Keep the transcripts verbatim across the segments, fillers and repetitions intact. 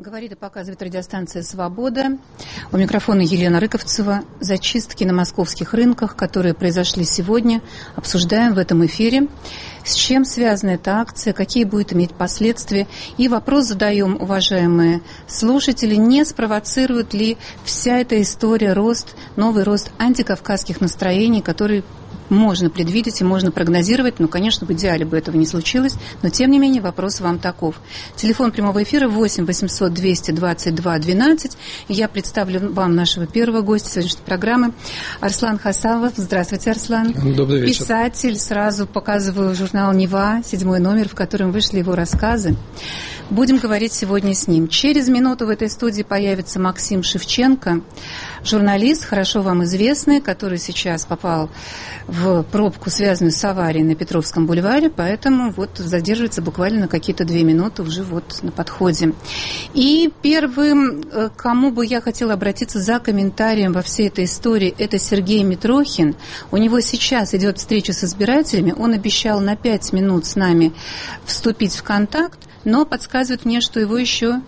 Говорит и показывает радиостанция «Свобода». У микрофона Елена Рыковцева. Зачистки на московских рынках, которые произошли сегодня, обсуждаем в этом эфире. С чем связана эта акция, какие будет иметь последствия. И вопрос задаем, уважаемые слушатели, не спровоцирует ли вся эта история рост, новый рост антикавказских настроений, который можно предвидеть и можно прогнозировать. Ну, конечно, в идеале бы этого не случилось, но, тем не менее, вопрос вам таков. Телефон прямого эфира восемь восемьсот двести двадцать два двенадцать. Я представлю вам нашего первого гостя сегодняшней программы, Арслан Хасавов. Здравствуйте, Арслан. Добрый вечер. Писатель. Сразу показываю журнал «Нева», седьмой номер, в котором вышли его рассказы. Будем говорить сегодня с ним. Через минуту в этой студии появится Максим Шевченко, журналист, хорошо вам известный, который сейчас попал в пробку, связанную с аварией на Петровском бульваре, поэтому вот задерживается буквально на какие-то две минуты, уже вот на подходе. И первым, к кому бы я хотела обратиться за комментарием во всей этой истории, это Сергей Митрохин. У него сейчас идет встреча с избирателями, он обещал на пять минут с нами вступить в контакт, но подсказывает мне, что его еще...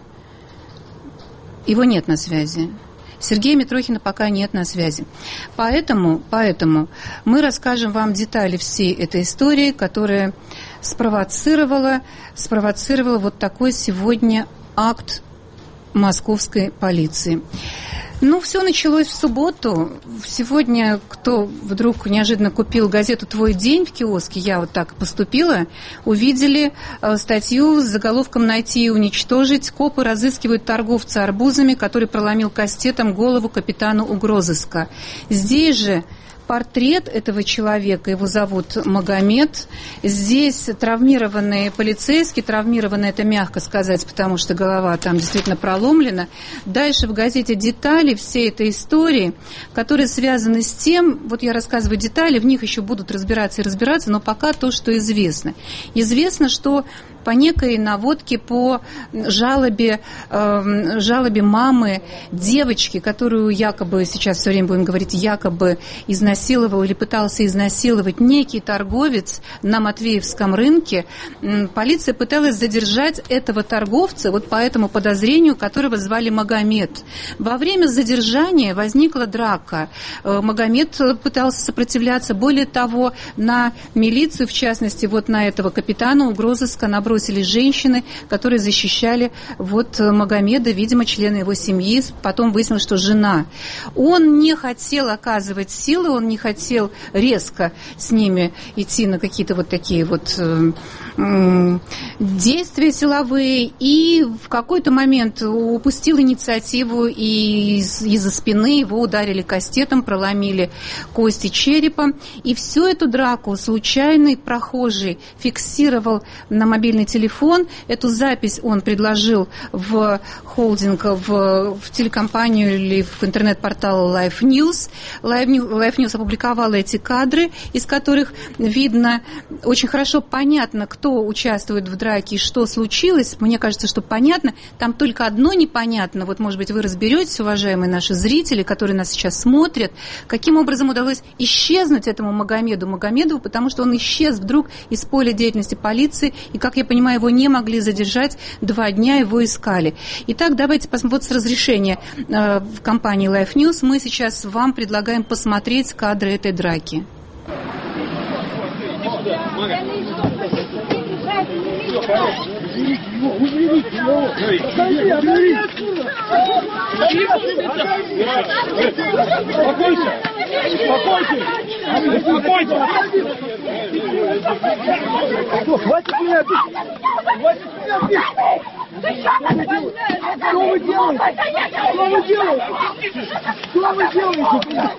его нет на связи. Сергея Митрохина пока нет на связи. Поэтому, поэтому мы расскажем вам детали всей этой истории, которая спровоцировала, спровоцировала вот такой сегодня акт московской полиции. Ну, все началось в субботу. Сегодня, кто вдруг неожиданно купил газету «Твой день» в киоске, я вот так поступила, увидели статью с заголовком «Найти и уничтожить». Копы разыскивают торговца арбузами, который проломил кастетом голову капитану угрозыска. Здесь же портрет этого человека, его зовут Магомед. Здесь травмированный полицейский, травмированный это мягко сказать, потому что голова там действительно проломлена. Дальше в газете детали всей этой истории, которые связаны с тем, вот я рассказываю детали, в них еще будут разбираться и разбираться, но пока то, что известно. Известно, что по некой наводке, по жалобе, э, жалобе мамы девочки, которую якобы, сейчас все время будем говорить, якобы изнасиловал или пытался изнасиловать некий торговец на Матвеевском рынке, э, полиция пыталась задержать этого торговца вот по этому подозрению, которого звали Магомед. Во время задержания возникла драка. Э, Магомед пытался сопротивляться. Более того, на милицию, в частности, вот на этого капитана угрозыска набросились женщины, которые защищали вот Магомеда, видимо, члены его семьи. Потом выяснилось, что жена. Он не хотел оказывать силы, он не хотел резко с ними идти на какие-то вот такие вот э, э, действия силовые, и в какой-то момент упустил инициативу, и из- из-за спины его ударили кастетом, проломили кости черепа. И всю эту драку случайный прохожий фиксировал на мобильный телефон. Эту запись он предложил в холдинг, в, в телекомпанию или в интернет-портал Live News. Live News. Live News опубликовала эти кадры, из которых видно, очень хорошо понятно, кто участвует в драке и что случилось. Мне кажется, что понятно. Там только одно непонятно. Вот, может быть, вы разберетесь, уважаемые наши зрители, которые нас сейчас смотрят, каким образом удалось исчезнуть этому Магомеду Магомедову, потому что он исчез вдруг из поля деятельности полиции, и, как я понимаю, его не могли задержать, два дня его искали. Итак, давайте посмотрим. Вот с разрешения э, в компании Live News мы сейчас вам предлагаем посмотреть кадры этой драки. Хватит меня бить! Хватит меня бить! Что вы делаете? Что вы делаете? Что вы делаете?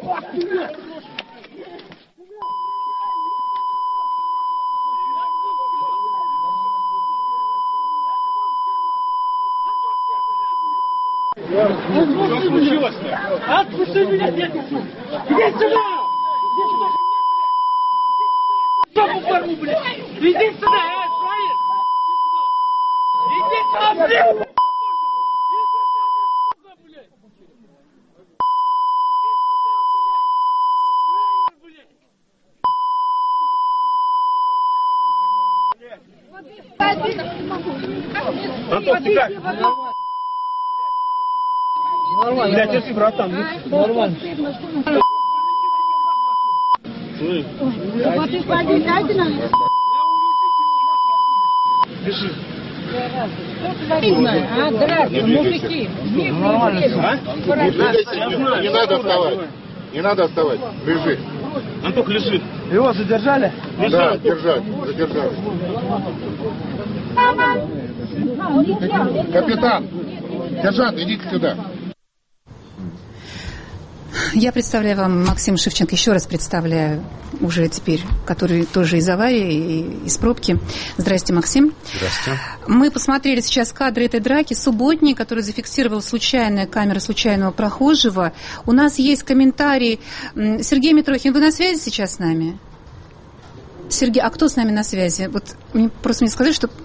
Что случилось-то? Отпусти меня, нет! Иди сюда! Иди сюда! Жопу порву, блядь! Иди сюда, эй, свои! Иди сюда, блядь! Иди сюда, блядь! Антон, текай! Бля, терпи, братан. Нормально. Бежи. А, граждан, мужики. Нормально. Не надо вставать. Не надо вставать. Лежи. Антох лежит. Его задержали? Да, держать. Задержали. Капитан, сержант, идите сюда. Я представляю вам Максима Шевченко, еще раз представляю, уже теперь, который тоже из аварии, и из пробки. Здрасте, Максим. Здравствуйте. Мы посмотрели сейчас кадры этой драки, субботней, которую зафиксировала случайная камера случайного прохожего. У нас есть комментарий. Сергей Митрохин, вы на связи сейчас с нами? Сергей, а кто с нами на связи? Вот мне просто мне сказали, что...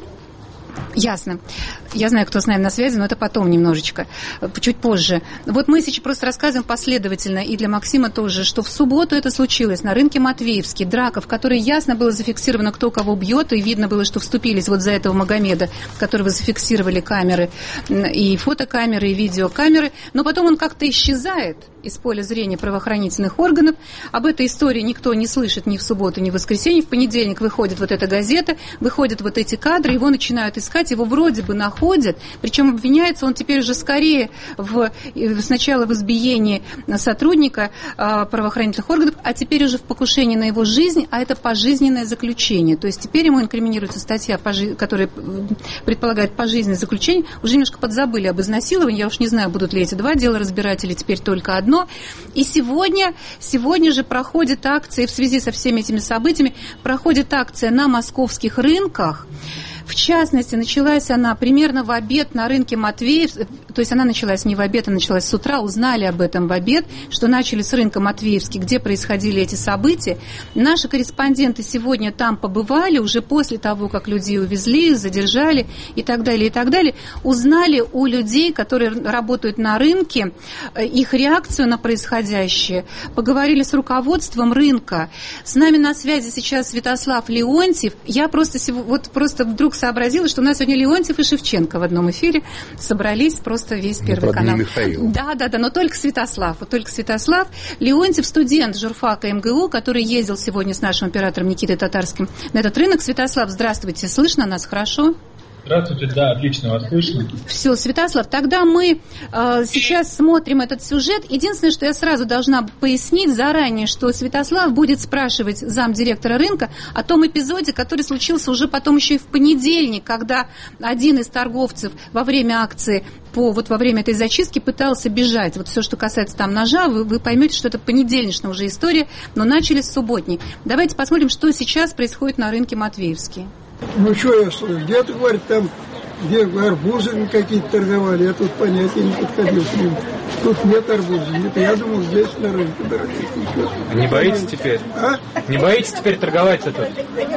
Ясно. Я знаю, кто с нами на связи, но это потом немножечко, чуть позже. Вот мы сейчас просто рассказываем последовательно, и для Максима тоже, что в субботу это случилось на рынке Матвеевский. Драка, в которой ясно было зафиксировано, кто кого бьет, и видно было, что вступились вот за этого Магомеда, которого зафиксировали камеры, и фотокамеры, и видеокамеры. Но потом он как-то исчезает из поля зрения правоохранительных органов. Об этой истории никто не слышит ни в субботу, ни в воскресенье. В понедельник выходит вот эта газета, выходят вот эти кадры, его начинают искать, его вроде бы находят, причем обвиняется он теперь уже скорее в, сначала в избиении сотрудника а, правоохранительных органов, а теперь уже в покушении на его жизнь, а это пожизненное заключение. То есть теперь ему инкриминируется статья, которая предполагает пожизненное заключение. Уже немножко подзабыли об изнасиловании, я уж не знаю, будут ли эти два дела разбирать или теперь только одно. И сегодня, сегодня же проходит акция, в связи со всеми этими событиями, проходит акция на московских рынках. В частности, началась она примерно в обед на рынке Матвеев, то есть она началась не в обед, а началась с утра, узнали об этом в обед, что начали с рынка Матвеевский, где происходили эти события. Наши корреспонденты сегодня там побывали, уже после того, как людей увезли, задержали и так далее, и так далее, узнали у людей, которые работают на рынке, их реакцию на происходящее, поговорили с руководством рынка. С нами на связи сейчас Святослав Леонтьев. Я просто, вот просто вдруг сообразила, что у нас сегодня Леонтьев и Шевченко в одном эфире собрались, просто весь Первый ну, канал. Да, да, да, но только Святослав, вот только Святослав. Леонтьев, студент журфака МГУ, который ездил сегодня с нашим оператором Никитой Татарским на этот рынок. Святослав, здравствуйте, слышно нас хорошо? Здравствуйте, да, отлично вас слышно. Все, Святослав, тогда мы э, сейчас смотрим этот сюжет. Единственное, что я сразу должна пояснить заранее, что Святослав будет спрашивать замдиректора рынка о том эпизоде, который случился уже потом еще и в понедельник, когда один из торговцев во время акции, по, вот во время этой зачистки пытался бежать. Вот все, что касается там ножа, вы, вы поймете, что это понедельничная уже история, но начали с субботней. Давайте посмотрим, что сейчас происходит на рынке Матвеевский. Ну что я слышу, где-то, говорит, там, где арбузы какие-то торговали, я тут понятия не подходил к ним. Тут нет арбузов, нет, я думал, здесь на рынке, дорогие. А не боитесь теперь? А? Не боитесь теперь торговать-то тут?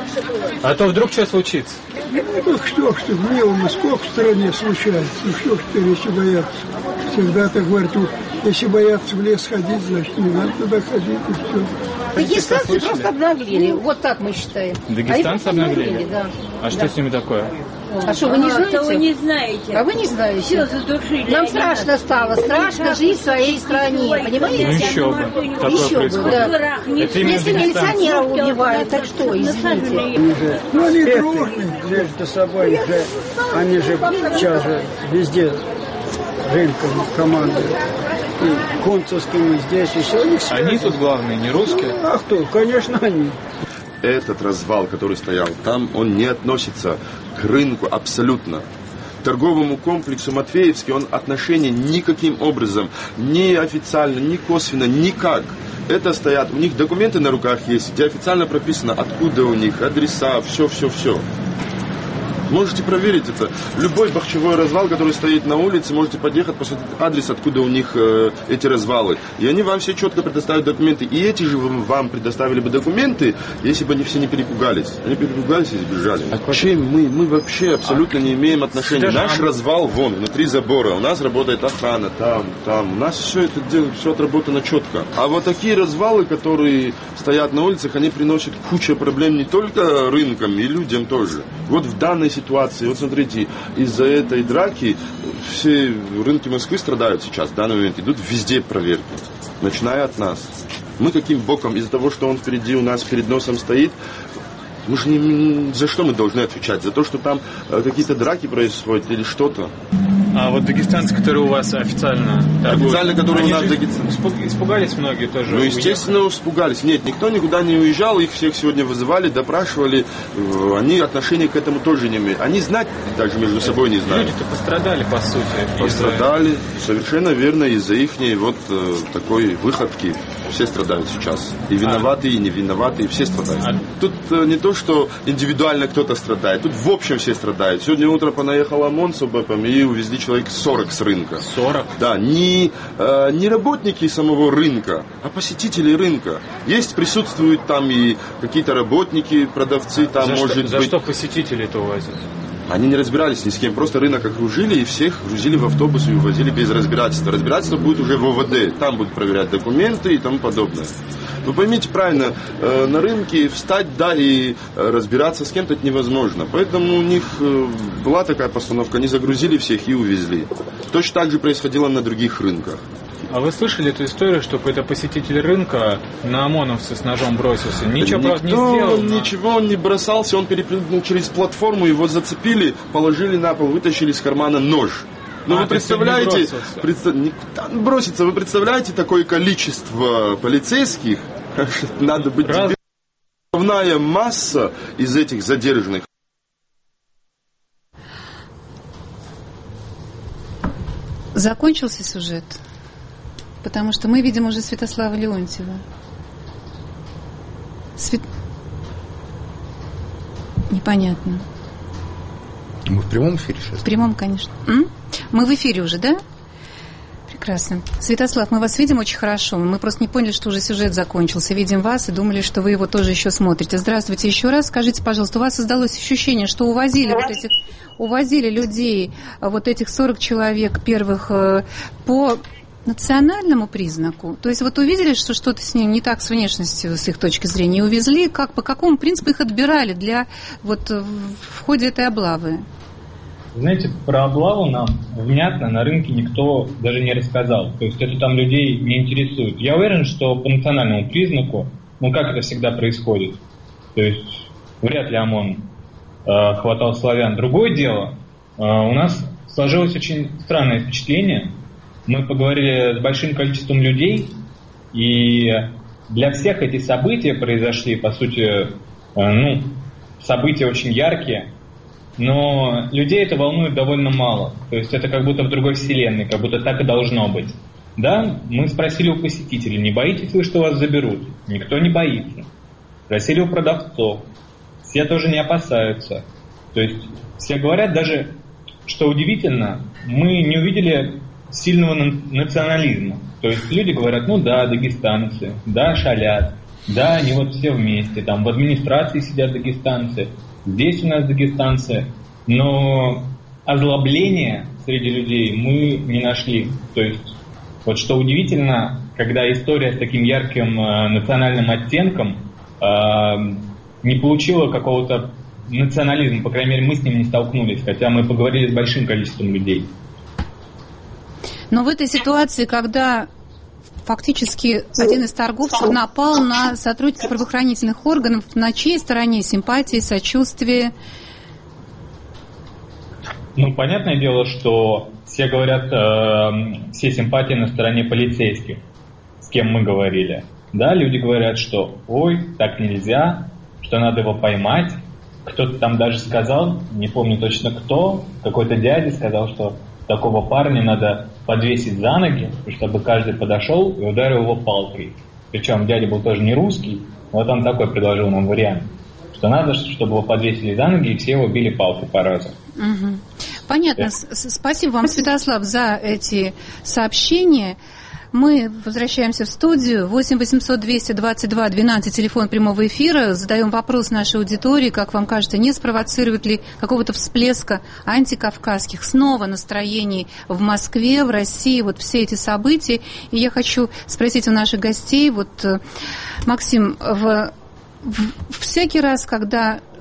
А то вдруг что случится? Ну, что, что, мне он сколько в стране случается, ну что теперь, если бояться? Всегда так говорят, если бояться в лес ходить, значит, не надо туда ходить, и все. Дагестанцы просто обнаглели, вот так мы считаем. Дагестанцы а обнаглели? Да. А что да. с ними такое? А что, вы не знаете? Вы не знаете. А вы не знаете? Все задушили. Нам страшно стало, страшно жить в своей стране, понимаете? Ну еще бы, такое еще происходит. Бы, да. Если милиционеров убивают, так что, извините? Ну, они дружные, между собой, же, они же сейчас же везде рынком командуют. И консульскими здесь, и все. Они тут главные, не русские? А кто? Конечно, они. Этот развал, который стоял там, он не относится к рынку абсолютно. К торговому комплексу Матвеевский он отношения никаким образом, ни официально, ни косвенно, никак. Это стоят, у них документы на руках есть, где официально прописано, откуда у них, адреса, все-все-все. Можете проверить это. Любой бахчевой развал, который стоит на улице, можете подъехать, посмотреть адрес, откуда у них э, эти развалы. И они вам все четко предоставят документы. И эти же вам предоставили бы документы, если бы они все не перепугались. Они перепугались и сбежали. А вообще мы, мы вообще абсолютно не имеем отношения. Наш развал вон, внутри забора. У нас работает охрана, там, там. У нас все это дело, все отработано четко. А вот такие развалы, которые стоят на улицах, они приносят кучу проблем не только рынкам, и людям тоже. Вот в данной ситуации ситуации. Вот смотрите, из-за этой драки все рынки Москвы страдают сейчас, в данный момент. Идут везде проверки, начиная от нас. Мы каким боком, из-за того, что он впереди у нас, перед носом стоит, мы же не, за что мы должны отвечать? За то, что там какие-то драки происходят или что-то? А вот дагестанцы, которые у вас официально торгуют, официально, которые они у нас дагестанцы. Испугались многие тоже? Ну, естественно, уехали? Испугались. Нет, никто никуда не уезжал, их всех сегодня вызывали, допрашивали. Они отношения к этому тоже не имеют. Они знать даже между собой не знают. Люди-то пострадали, по сути. Пострадали, из-за... совершенно верно, из-за их вот э, такой выходки. Все страдают сейчас. И виноватые, а... и невиноватые, все страдают. А... Тут э, не то, что индивидуально кто-то страдает, тут в общем все страдают. Сегодня утром понаехал ОМОН с ОБЭПом и увезли человек сорок с рынка. сорок? Да, не, э, не работники самого рынка, а посетители рынка. Есть, присутствуют там и какие-то работники, продавцы там, за может что, быть. За что посетители-то увозят? Они не разбирались ни с кем, просто рынок окружили и всех грузили в автобус и увозили без разбирательства. Разбирательство будет уже в ОВД, там будут проверять документы и тому подобное. Вы поймите правильно, э, на рынке встать, да, и э, разбираться с кем-то это невозможно. Поэтому у них э, была такая постановка, они загрузили всех и увезли. Точно так же происходило на других рынках. А вы слышали эту историю, что какой-то посетитель рынка на ОМОНовца с ножом бросился? Ничего, Никто, правда, не сделал. Но... Ничего он не бросался, он перепрыгнул через платформу, его зацепили, положили на пол, вытащили из кармана нож. Ну, а, вы представляете, представ... никуда не бросится, вы представляете такое количество полицейских, надо быть Раз... основная масса из этих задержанных. Закончился сюжет, потому что мы видим уже Святослава Леонтьева. Свет... Непонятно. Мы в прямом эфире сейчас? В прямом, конечно. М? Мы в эфире уже, да? Прекрасно. Святослав, мы вас видим очень хорошо. Мы просто не поняли, что уже сюжет закончился. Видим вас и думали, что вы его тоже еще смотрите. Здравствуйте еще раз. Скажите, пожалуйста, у вас создалось ощущение, что увозили вот этих, увозили людей, вот этих сорок человек первых по национальному признаку? То есть вот увидели, что что-то с ним не так с внешностью, с их точки зрения, и увезли, как, по какому принципу их отбирали для, вот, в ходе этой облавы? Знаете, про облаву нам внятно на рынке никто даже не рассказал. То есть это там людей не интересует. Я уверен, что по национальному признаку, ну как это всегда происходит, то есть вряд ли ОМОН э, хватал славян. Другое дело, э, у нас сложилось очень странное впечатление. Мы поговорили с большим количеством людей, и для всех эти события произошли, по сути, э, ну, события очень яркие, но людей это волнует довольно мало. То есть это как будто в другой вселенной, как будто так и должно быть. Да, мы спросили у посетителей, не боитесь вы, что вас заберут? Никто не боится. Спросили у продавцов, все тоже не опасаются. То есть все говорят, даже, что удивительно, мы не увидели сильного национализма. То есть люди говорят, ну да, дагестанцы, да, шалят, да, они вот все вместе, там в администрации сидят дагестанцы, здесь у нас дагестанцы, но озлобления среди людей мы не нашли. То есть, вот что удивительно, когда история с таким ярким э, национальным оттенком э, не получила какого-то национализма, по крайней мере, мы с ним не столкнулись, хотя мы поговорили с большим количеством людей. Но в этой ситуации, когда фактически один из торговцев напал на сотрудников правоохранительных органов, на чьей стороне симпатии, сочувствие? Ну, понятное дело, что все говорят, э, все симпатии на стороне полицейских, с кем мы говорили. Да, люди говорят, что ой, так нельзя, что надо его поймать. Кто-то там даже сказал, не помню точно кто, какой-то дядя сказал, что такого парня надо подвесить за ноги, чтобы каждый подошел и ударил его палкой. Причем дядя был тоже не русский, вот он такой предложил нам вариант, что надо, чтобы его подвесили за ноги и все его били палкой по разу. Угу. Понятно. Спасибо вам, Святослав, за эти сообщения. Мы возвращаемся в студию. восемь восемьсот двести двадцать два двенадцать, телефон прямого эфира. Задаем вопрос нашей аудитории. Как вам кажется, не спровоцирует ли какого-то всплеска антикавказских снова настроений в Москве, в России, вот все эти события? И я хочу спросить у наших гостей, вот, Максим, в, в, всякий раз, когда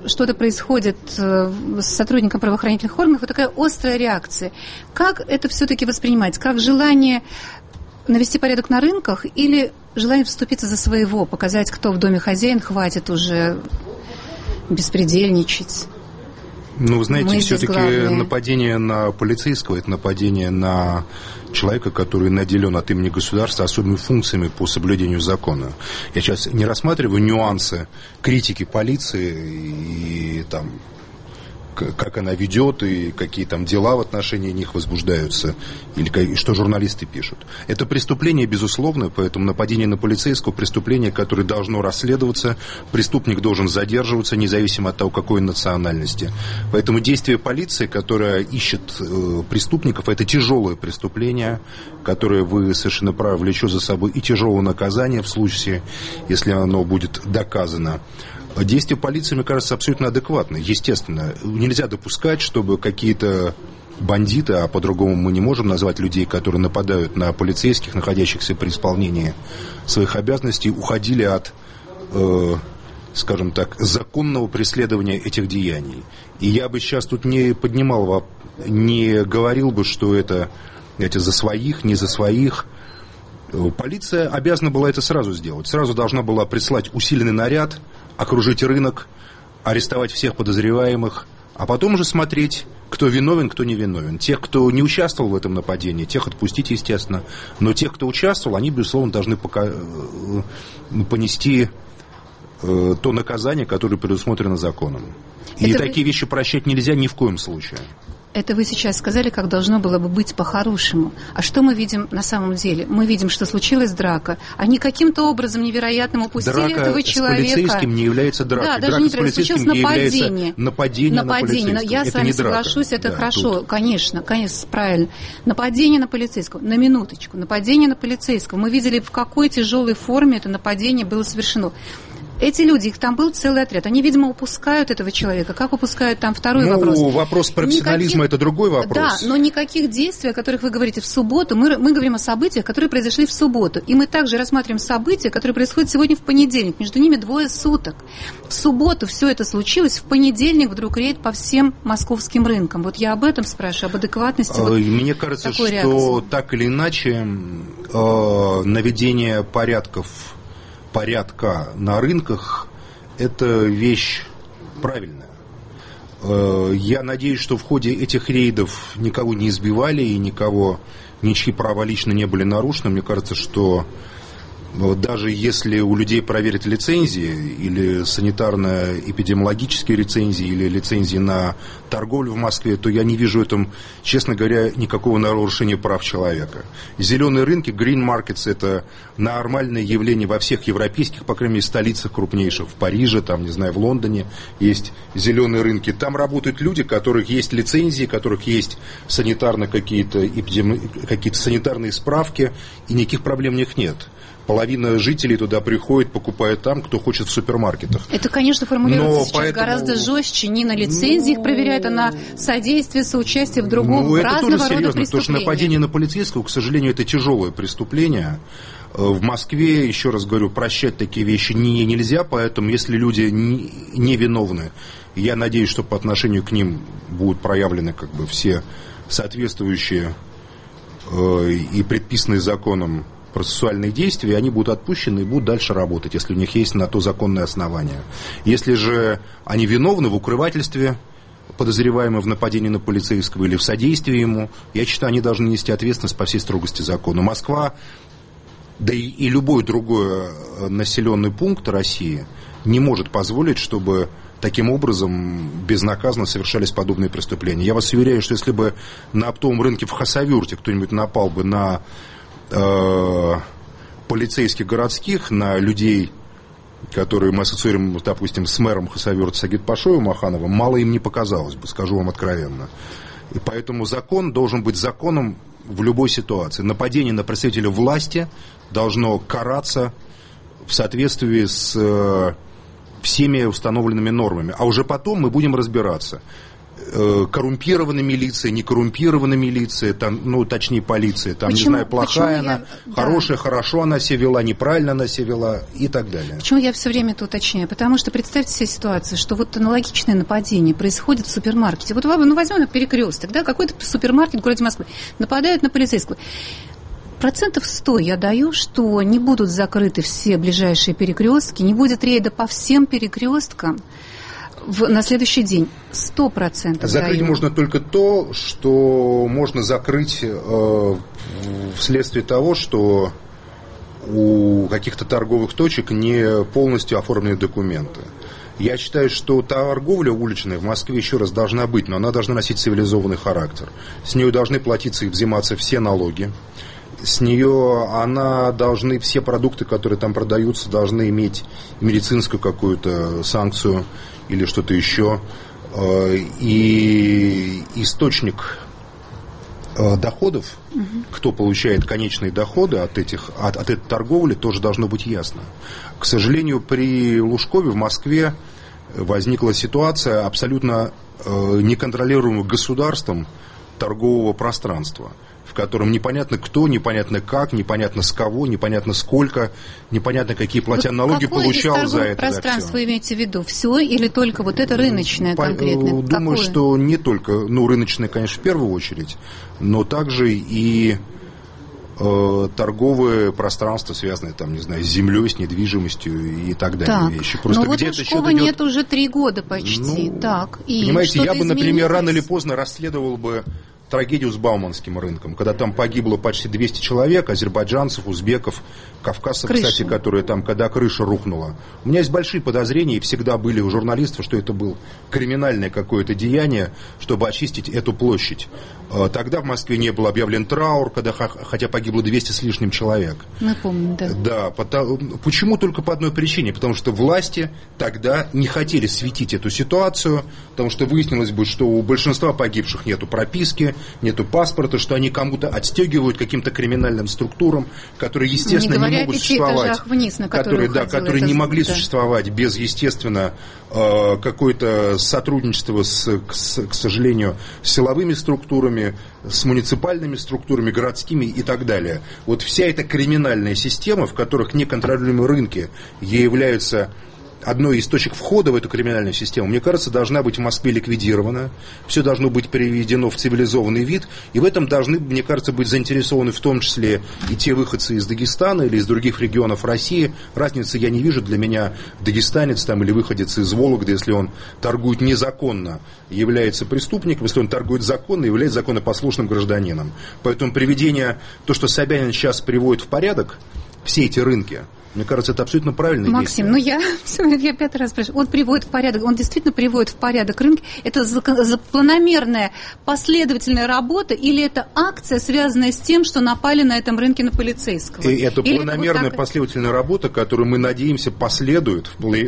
что-то происходит с сотрудником правоохранительных органов, вот такая острая реакция. Как это все-таки воспринимать? Как желание навести порядок на рынках или желание вступиться за своего, показать, кто в доме хозяин, хватит уже беспредельничать? Ну, вы знаете, Мы все-таки главные. нападение на полицейского – это нападение на человека, который наделен от имени государства особыми функциями по соблюдению закона. Я сейчас не рассматриваю нюансы критики полиции и там, как она ведет и какие там дела в отношении них возбуждаются, или что журналисты пишут. Это преступление, безусловно, поэтому нападение на полицейского – преступление, которое должно расследоваться, преступник должен задерживаться, независимо от того, какой он национальности. Поэтому действие полиции, которая ищет э, преступников, это тяжелое преступление, которое, вы совершенно правы, влечет за собой и тяжелое наказание в случае, если оно будет доказано. Действия полиции, мне кажется, абсолютно адекватны. Естественно, нельзя допускать, чтобы какие-то бандиты, а по-другому мы не можем назвать людей, которые нападают на полицейских, находящихся при исполнении своих обязанностей, уходили от, э, скажем так, законного преследования этих деяний. И я бы сейчас тут не поднимал, не говорил бы, что это, это за своих, не за своих. Полиция обязана была это сразу сделать. Сразу должна была прислать усиленный наряд, окружить рынок, арестовать всех подозреваемых, а потом уже смотреть, кто виновен, кто не виновен. Тех, кто не участвовал в этом нападении, тех отпустить, естественно. Но тех, кто участвовал, они, безусловно, должны пока понести то наказание, которое предусмотрено законом. И это такие вы... вещи прощать нельзя ни в коем случае. Это вы сейчас сказали, как должно было бы быть по-хорошему. А что мы видим на самом деле? Мы видим, что случилась драка. Они каким-то образом невероятным упустили драка этого человека. Драка с полицейским не является дракой. Да, драка даже не с полицейским не является нападение. нападение, нападение на полицейского. Я это с вами не драка. соглашусь, это да, хорошо. Тут. Конечно, конечно, правильно. Нападение на полицейского. На минуточку. Нападение на полицейского. Мы видели, в какой тяжелой форме это нападение было совершено. Эти люди, их там был целый отряд, они, видимо, упускают этого человека. Как упускают там второй ну, вопрос? Ну, вопрос профессионализма – это другой вопрос. Да, но никаких действий, о которых вы говорите в субботу, мы, мы говорим о событиях, которые произошли в субботу. И мы также рассматриваем события, которые происходят сегодня в понедельник. Между ними двое суток. В субботу все это случилось, в понедельник вдруг рейд по всем московским рынкам. Вот я об этом спрашиваю, об адекватности. Вот Мне кажется, что реакции. Так или иначе э, наведение порядков порядка на рынках – это вещь правильная. Я надеюсь, что в ходе этих рейдов никого не избивали и никого, ничьи права лично не были нарушены. Мне кажется, что даже если у людей проверят лицензии или санитарно-эпидемиологические лицензии или лицензии на торговлю в Москве, то я не вижу в этом, честно говоря, никакого нарушения прав человека. Зеленые рынки, green markets, это нормальное явление во всех европейских, по крайней мере, столицах крупнейших. В Париже, там, не знаю, в Лондоне есть зеленые рынки. Там работают люди, у которых есть лицензии, у которых есть санитарно какие-то, эпидеми... какие-то санитарные справки, и никаких проблем у них нет. Половина жителей туда приходит, покупает там, кто хочет в супермаркетах. Это, конечно, формулируется Но сейчас поэтому... гораздо жестче. Не на лицензии их проверяют, а на содействие, соучастие в другом, ну, разного рода преступления. Потому что нападение на полицейского, к сожалению, это тяжелое преступление. В Москве, еще раз говорю, прощать такие вещи не, нельзя, поэтому если люди не, не виновны, я надеюсь, что по отношению к ним будут проявлены как бы все соответствующие э, и предписанные законом процессуальные действия, они будут отпущены и будут дальше работать, если у них есть на то законное основание. Если же они виновны в укрывательстве, подозреваемые в нападении на полицейского или в содействии ему, я считаю, они должны нести ответственность по всей строгости закона. Москва, да и, и любой другой населенный пункт России не может позволить, чтобы таким образом безнаказанно совершались подобные преступления. Я вас уверяю, что если бы на оптовом рынке в Хасавюрте кто-нибудь напал бы на э, полицейских городских, на людей, которые мы ассоциируем, допустим, с мэром Хасавюрта Сагитпашоевым Ахановым, мало им не показалось бы, скажу вам откровенно. И поэтому закон должен быть законом в любой ситуации. Нападение на представителя власти должно караться в соответствии с э, всеми установленными нормами. А уже потом мы будем разбираться. коррумпированная милиция, некоррумпированная милиция, там, ну, точнее, полиция, там, почему, не знаю, плохая она, я... хорошая, да. хорошо она себя вела, неправильно она себя вела и так далее. Почему я все время это уточняю? Потому что представьте себе ситуацию, что вот аналогичное нападение происходит в супермаркете. Вот ну, возьмем перекресток, да, какой-то супермаркет в городе Москвы, нападают на полицейского. Процентов сто я даю, что не будут закрыты все ближайшие перекрестки, не будет рейда по всем перекресткам в, на следующий день. Сто процентов закрыть даю. можно только то, что можно закрыть э, вследствие того, что у каких-то торговых точек не полностью оформлены документы. Я считаю, что торговля уличная в Москве еще раз должна быть, но она должна носить цивилизованный характер. С нее должны платиться и взиматься все налоги. С нее она должны, все продукты, которые там продаются, должны иметь медицинскую какую-то санкцию или что-то еще. И источник доходов, угу. кто получает конечные доходы от, этих, от, от этой торговли, тоже должно быть ясно. К сожалению, при Лужкове в Москве возникла ситуация абсолютно неконтролируемого государством торгового пространства, в котором непонятно кто, непонятно как, непонятно с кого, непонятно сколько, непонятно какие платя вот налоги получал за это. Какое пространство вы имеете в виду? Все или только вот это рыночное По, конкретно? Думаю, Какое? что не только, ну, рыночное, конечно, в первую очередь, но также и э, торговые пространства, связанные, там, не знаю, с землей, с недвижимостью и так далее. Так. Вещи. Просто но вот Лужкова идет... нет уже три года почти. Ну, так. И понимаете, я бы, изменилось? например, рано или поздно расследовал бы трагедию с Бауманским рынком, когда там погибло почти двести человек, азербайджанцев, узбеков, кавказцев, крыша. Кстати, которые там, когда крыша рухнула. У меня есть большие подозрения, и всегда были у журналистов, что это было криминальное какое-то деяние, чтобы очистить эту площадь. Тогда в Москве не был объявлен траур, когда, хотя погибло двести с лишним человек. Мы помним, да. Да, потому, почему только по одной причине? Потому что власти тогда не хотели светить эту ситуацию, потому что выяснилось бы, что у большинства погибших нету прописки, нету паспорта, что они кому-то отстегивают каким-то криминальным структурам, которые, естественно, не, не могут существовать, вниз, на которые, да, которые не могли да. существовать без, естественно, какое-то сотрудничество, с, с, к сожалению, с силовыми структурами, с муниципальными структурами, городскими и так далее. Вот вся эта криминальная система, в которых неконтролируемые рынки являются одной из точек входа в эту криминальную систему, мне кажется, должна быть в Москве ликвидирована, все должно быть приведено в цивилизованный вид, и в этом должны, мне кажется, быть заинтересованы в том числе и те выходцы из Дагестана или из других регионов России. Разницы я не вижу, для меня дагестанец там, или выходец из Вологды, если он торгует незаконно, является преступником, если он торгует законно, является законопослушным гражданином. Поэтому приведение, то, что Собянин сейчас приводит в порядок, все эти рынки, мне кажется, это абсолютно правильное Максим, действие. Максим, ну я, я пятый раз спрашиваю. Он приводит в порядок, он действительно приводит в порядок рынки. Это планомерная, последовательная работа или это акция, связанная с тем, что напали на этом рынке на полицейского? И это или планомерная, это вот последовательная работа, которую мы надеемся последует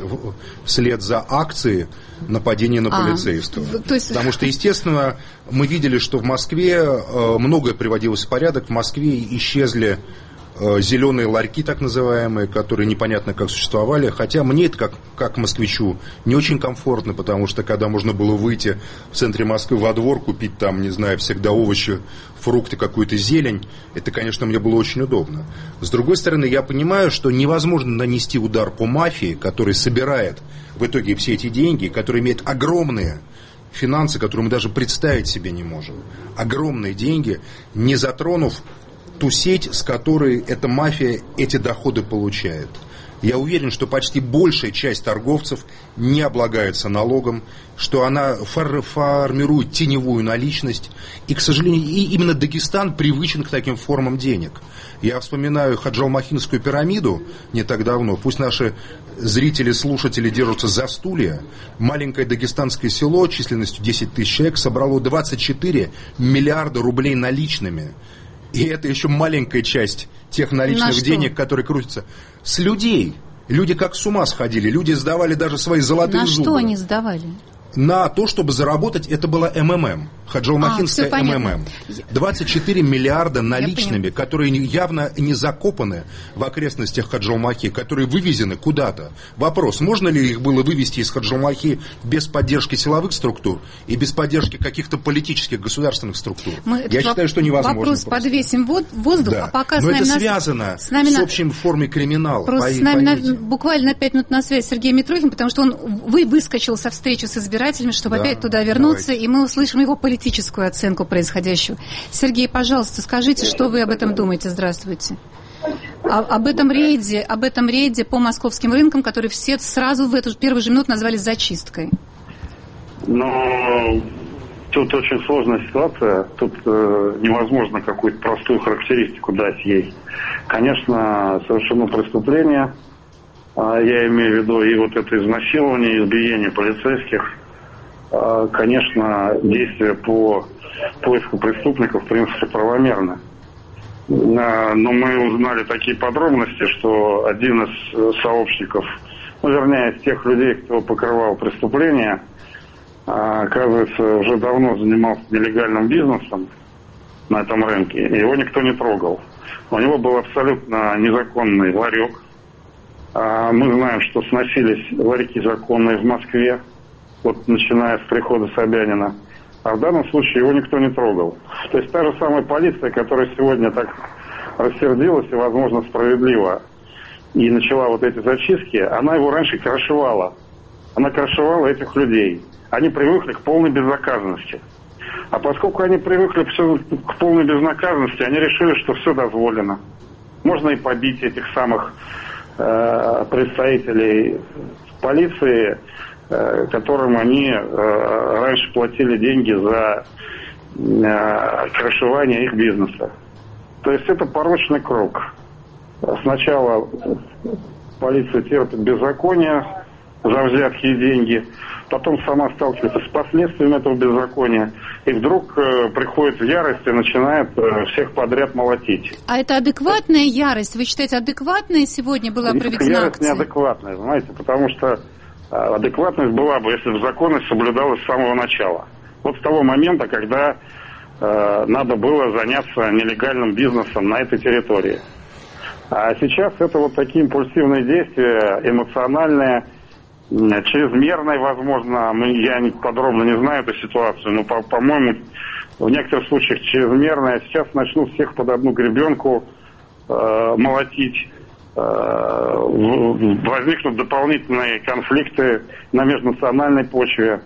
вслед за акцией нападения на а, полицейского. То есть... Потому что, естественно, мы видели, что в Москве многое приводилось в порядок. В Москве исчезли зеленые ларьки, так называемые, которые непонятно как существовали. Хотя мне это, как, как москвичу, не очень комфортно, потому что когда можно было выйти в центре Москвы во двор, купить там, не знаю, всегда овощи, фрукты, какую-то зелень, это, конечно, мне было очень удобно. С другой стороны, я понимаю, что невозможно нанести удар по мафии, которая собирает в итоге все эти деньги, которая имеет огромные финансы, которые мы даже представить себе не можем. Огромные деньги, не затронув ту сеть, с которой эта мафия эти доходы получает. Я уверен, что почти большая часть торговцев не облагается налогом, что она фор- формирует теневую наличность. И, к сожалению, и именно Дагестан привычен к таким формам денег. Я вспоминаю Хаджалмахинскую пирамиду не так давно. Пусть наши зрители, слушатели держатся за стулья. Маленькое дагестанское село численностью десять тысяч человек собрало двадцать четыре миллиарда рублей наличными. И это еще маленькая часть тех наличных денег, которые крутятся. С людей. Люди как с ума сходили. Люди сдавали даже свои золотые На зубы. На что они сдавали? На то, чтобы заработать, это было эм эм эм. Хаджалмахинская а, МММ. двадцать четыре миллиарда наличными, которые явно не закопаны в окрестностях Хаджалмахи, которые вывезены куда-то. Вопрос, можно ли их было вывести из Хаджалмахи без поддержки силовых структур и без поддержки каких-то политических государственных структур? Мы Я считаю, что невозможно. Вопрос просто. подвесим в воздух, да. а пока Но с нами это на... связано с, нами с на... общей формой криминала. Просто по... с нами на... буквально на пять минут на связь Сергей Митрохин, потому что он вы выскочил со встречи с избирателями, чтобы да, опять туда вернуться, давайте. И мы услышим его политическую оценку происходящего. Сергей, пожалуйста, скажите, что вы об этом думаете? Здравствуйте. А, об этом рейде, об этом рейде по московским рынкам, который все сразу в эту первую же минуту назвали зачисткой. Ну, тут очень сложная ситуация. Тут э, невозможно какую-то простую характеристику дать ей. Конечно, совершено преступление. А я имею в виду и вот это изнасилование, избиение полицейских. А, конечно, действия по поиску преступников, в принципе, правомерны. А, но мы узнали такие подробности, что один из сообщников, ну, вернее, из тех людей, кто покрывал преступление, оказывается, уже давно занимался нелегальным бизнесом на этом рынке, и его никто не трогал. У него был абсолютно незаконный ларек. Мы знаем, что сносились ларьки законные в Москве, вот начиная с прихода Собянина. А в данном случае его никто не трогал. То есть та же самая полиция, которая сегодня так рассердилась и, возможно, справедливо, и начала вот эти зачистки, она его раньше крышевала. Она крышевала этих людей. Они привыкли к полной безнаказанности. А поскольку они привыкли к полной безнаказанности, они решили, что все дозволено. Можно и побить этих самых э, представителей полиции, э, которым они э, раньше платили деньги за э, крышевание их бизнеса. То есть это порочный круг. Сначала полиция терпит беззаконие за взятки и деньги, потом сама сталкивается с последствиями этого беззакония, и вдруг э, приходит в ярость и начинает э, всех подряд молотить. А это адекватная ярость? Вы считаете, адекватная сегодня была проведена ярость акция? Неадекватная, знаете, потому что э, адекватность была бы, если бы законность соблюдалась с самого начала. Вот с того момента, когда э, надо было заняться нелегальным бизнесом на этой территории. А сейчас это вот такие импульсивные действия, эмоциональные, чрезмерной, возможно, я подробно не знаю эту ситуацию, но, по- по-моему, в некоторых случаях чрезмерная. Сейчас начнут всех под одну гребенку э, молотить, э, возникнут дополнительные конфликты на межнациональной почве.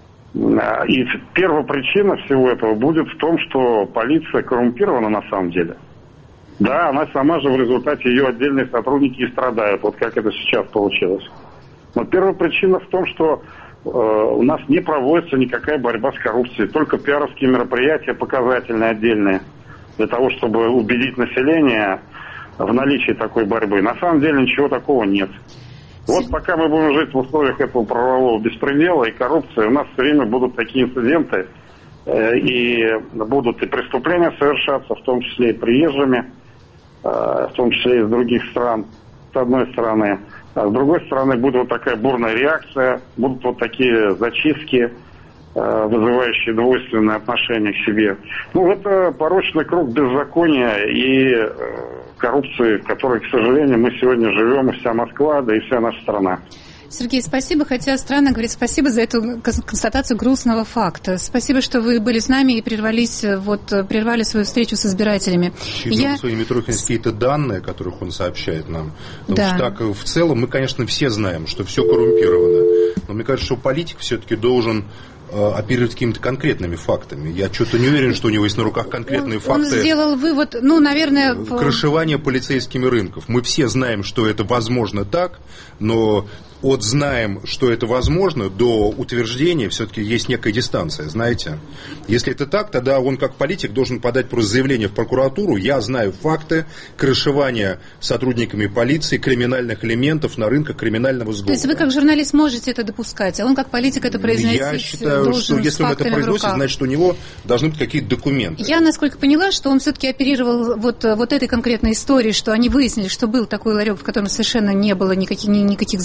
И первопричина всего этого будет в том, что полиция коррумпирована на самом деле. Да, она сама же в результате, ее отдельные сотрудники и страдают, вот как это сейчас получилось. Но первая причина в том, что э, у нас не проводится никакая борьба с коррупцией, только пиаровские мероприятия показательные отдельные, для того, чтобы убедить население в наличии такой борьбы. На самом деле ничего такого нет. Вот пока мы будем жить в условиях этого правового беспредела и коррупции, у нас все время будут такие инциденты, э, и будут и преступления совершаться, в том числе и приезжими, э, в том числе и из других стран, с одной стороны. А с другой стороны, будет вот такая бурная реакция, будут вот такие зачистки, вызывающие двойственное отношение к себе. Ну, это порочный круг беззакония и коррупции, в которой, к сожалению, мы сегодня живем, и вся Москва, да и вся наша страна. Сергей, спасибо, хотя странно говорить спасибо за эту констатацию грустного факта. Спасибо, что вы были с нами и прервались, вот, прервали свою встречу с избирателями. Я... Свои Митрохинские какие-то данные, которых он сообщает нам. Потому да. что так, в целом, мы, конечно, все знаем, что все коррумпировано. Но мне кажется, что политик все-таки должен оперировать какими-то конкретными фактами. Я что-то не уверен, что у него есть на руках конкретные он, факты. Он сделал вывод, ну, наверное... Крышевание полицейскими рынков. Мы все знаем, что это возможно так, но от знаем, что это возможно, до утверждения все-таки есть некая дистанция, знаете. Если это так, тогда он как политик должен подать просто заявление в прокуратуру: я знаю факты крышевания сотрудниками полиции криминальных элементов на рынках криминального сговора. То есть вы как журналист можете это допускать, а он как политик это произносить Я считаю, что если он это произносит, значит, у него должны быть какие-то документы. Я, насколько поняла, что он все-таки оперировал вот, вот этой конкретной историей, что они выяснили, что был такой ларек, в котором совершенно не было никаких, никаких законных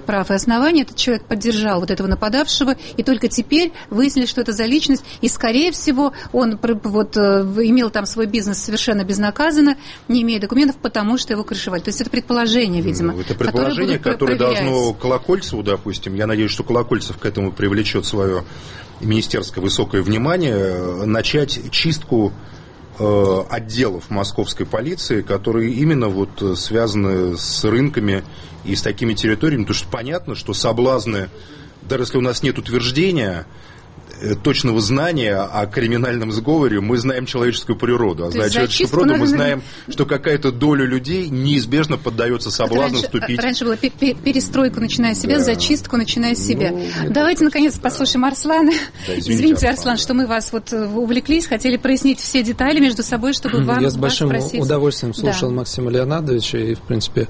прав и оснований, этот человек поддержал вот этого нападавшего, и только теперь выяснили, что это за личность, и, скорее всего, он вот, имел там свой бизнес совершенно безнаказанно, не имея документов, потому что его крышевали. То есть это предположение, видимо. Ну, это предположение, которое должно Колокольцеву, допустим, я надеюсь, что Колокольцев к этому привлечет свое министерское высокое внимание, начать чистку э, отделов московской полиции, которые именно вот связаны с рынками и с такими территориями, потому что понятно, что соблазны, даже если у нас нет утверждения, точного знания о криминальном сговоре, мы знаем человеческую природу. А зная человеческую природу, надо... мы знаем, что какая-то доля людей неизбежно поддается соблазну раньше, вступить. Раньше была перестройку, начиная с себя, да. зачистку, начиная с себя. Ну, Давайте, наконец, да. послушаем Арслана. Да, извините, извините, Арслан, Арслан, что мы вас вот увлеклись, хотели прояснить все детали между собой, чтобы вам Я с большим спросить. удовольствием слушал да. Максима Леонардовича и, в принципе,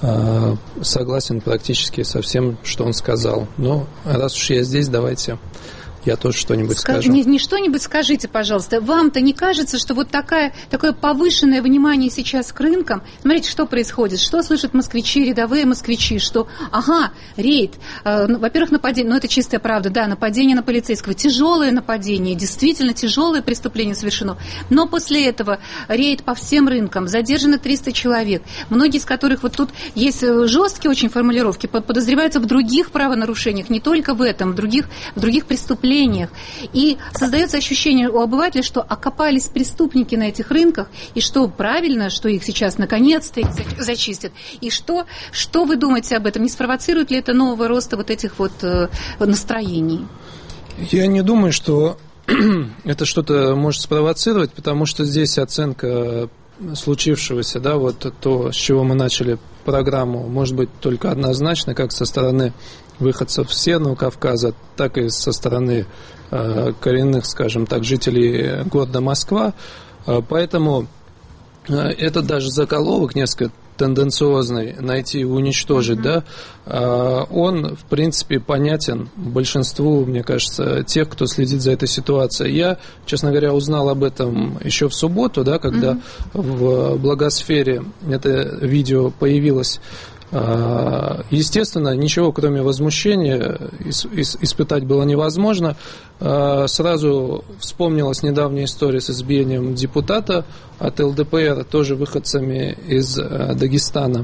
согласен практически со всем, что он сказал. Но раз уж я здесь, давайте... Я тоже что-нибудь Ска- скажу. Не, не что-нибудь скажите, пожалуйста. Вам-то не кажется, что вот такая, такое повышенное внимание сейчас к рынкам? Смотрите, что происходит. Что слышат москвичи, рядовые москвичи? Что, ага, рейд. Э, ну, во-первых, нападение. Ну, это чистая правда. Да, нападение на полицейского. Тяжелое нападение. Действительно, тяжелое преступление совершено. Но после этого рейд по всем рынкам. Задержано триста человек. Многие из которых вот тут есть жесткие очень формулировки. Подозреваются в других правонарушениях. Не только в этом. В других, в других преступлениях. И создается ощущение у обывателя, что окопались преступники на этих рынках, и что правильно, что их сейчас наконец-то зачистят. И что, что вы думаете об этом? Не спровоцирует ли это нового роста вот этих вот настроений? Я не думаю, что это что-то может спровоцировать, потому что здесь оценка случившегося, да, вот то, с чего мы начали программу, может быть только однозначно, как со стороны выходцев с Северного Кавказа, так и со стороны э, коренных, скажем так, жителей города Москва. Э, поэтому э, это даже заголовок несколько тенденциозный, найти и уничтожить, mm-hmm. да, э, он, в принципе, понятен большинству, мне кажется, тех, кто следит за этой ситуацией. Я, честно говоря, узнал об этом еще в субботу, да, когда mm-hmm. в Благосфере это видео появилось. Естественно, ничего кроме возмущения испытать было невозможно. Сразу вспомнилась недавняя история с избиением депутата от эл дэ пэ эр, тоже выходцами из Дагестана.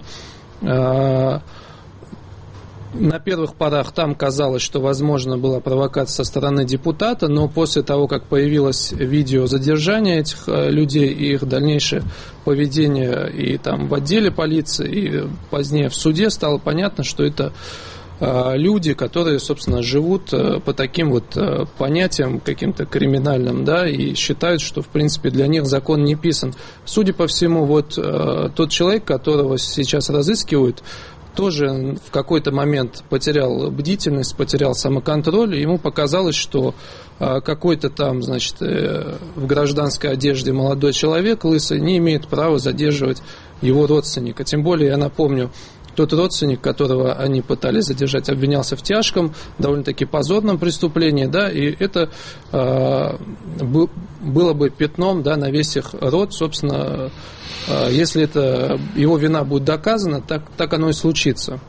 На первых порах там казалось, что, возможно, была провокация со стороны депутата, но после того, как появилось видео задержания этих людей и их дальнейшее поведение и там в отделе полиции, и позднее в суде, стало понятно, что это люди, которые, собственно, живут по таким вот понятиям каким-то криминальным, да, и считают, что, в принципе, для них закон не писан. Судя по всему, вот тот человек, которого сейчас разыскивают, тоже в какой-то момент потерял бдительность, потерял самоконтроль, и ему показалось, что какой-то там, значит, в гражданской одежде молодой человек, лысый, не имеет права задерживать его родственника. Тем более, я напомню, тот родственник, которого они пытались задержать, обвинялся в тяжком, довольно-таки позорном преступлении, да, и это э, было бы пятном, да, на весь их род, собственно, э, если это его вина будет доказана, так, так оно и случится.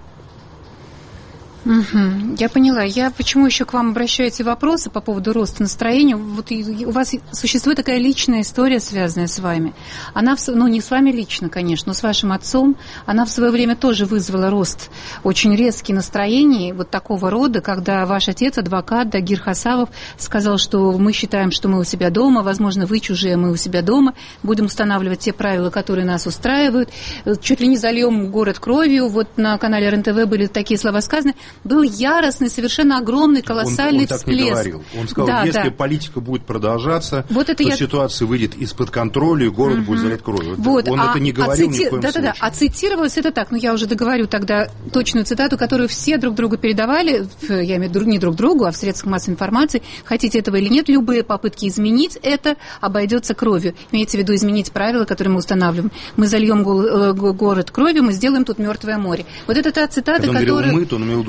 Угу, я поняла. Я почему еще к вам обращаю эти вопросы по поводу роста настроения? Вот у вас существует такая личная история, связанная с вами. Она, ну, не с вами лично, конечно, но с вашим отцом. Она в свое время тоже вызвала рост очень резкий настроений вот такого рода, когда ваш отец, адвокат Дагир Хасавов, сказал, что мы считаем, что мы у себя дома, возможно, вы чужие, мы у себя дома, будем устанавливать те правила, которые нас устраивают, чуть ли не зальем город кровью. Вот на канале эр эн тэ вэ были такие слова сказаны. Был яростный, совершенно огромный, колоссальный всплеск. Он, он так не говорил. Он сказал, да, если да. политика будет продолжаться, вот то я... ситуация выйдет из-под контроля, и город угу. будет залит кровью. Вот. Он а, это не говорил а цити... ни в коем да, случае. Да, да, а цитировалось это так, ну я уже договорю тогда точную цитату, которую все друг другу передавали, я имею в виду не друг другу, а в средствах массовой информации, хотите этого или нет, любые попытки изменить это обойдется кровью. Имеется в виду изменить правила, которые мы устанавливаем. Мы зальем город кровью, мы сделаем тут мертвое море. Вот это та цитата, Когда он которая... говорил мы, то он имел в виду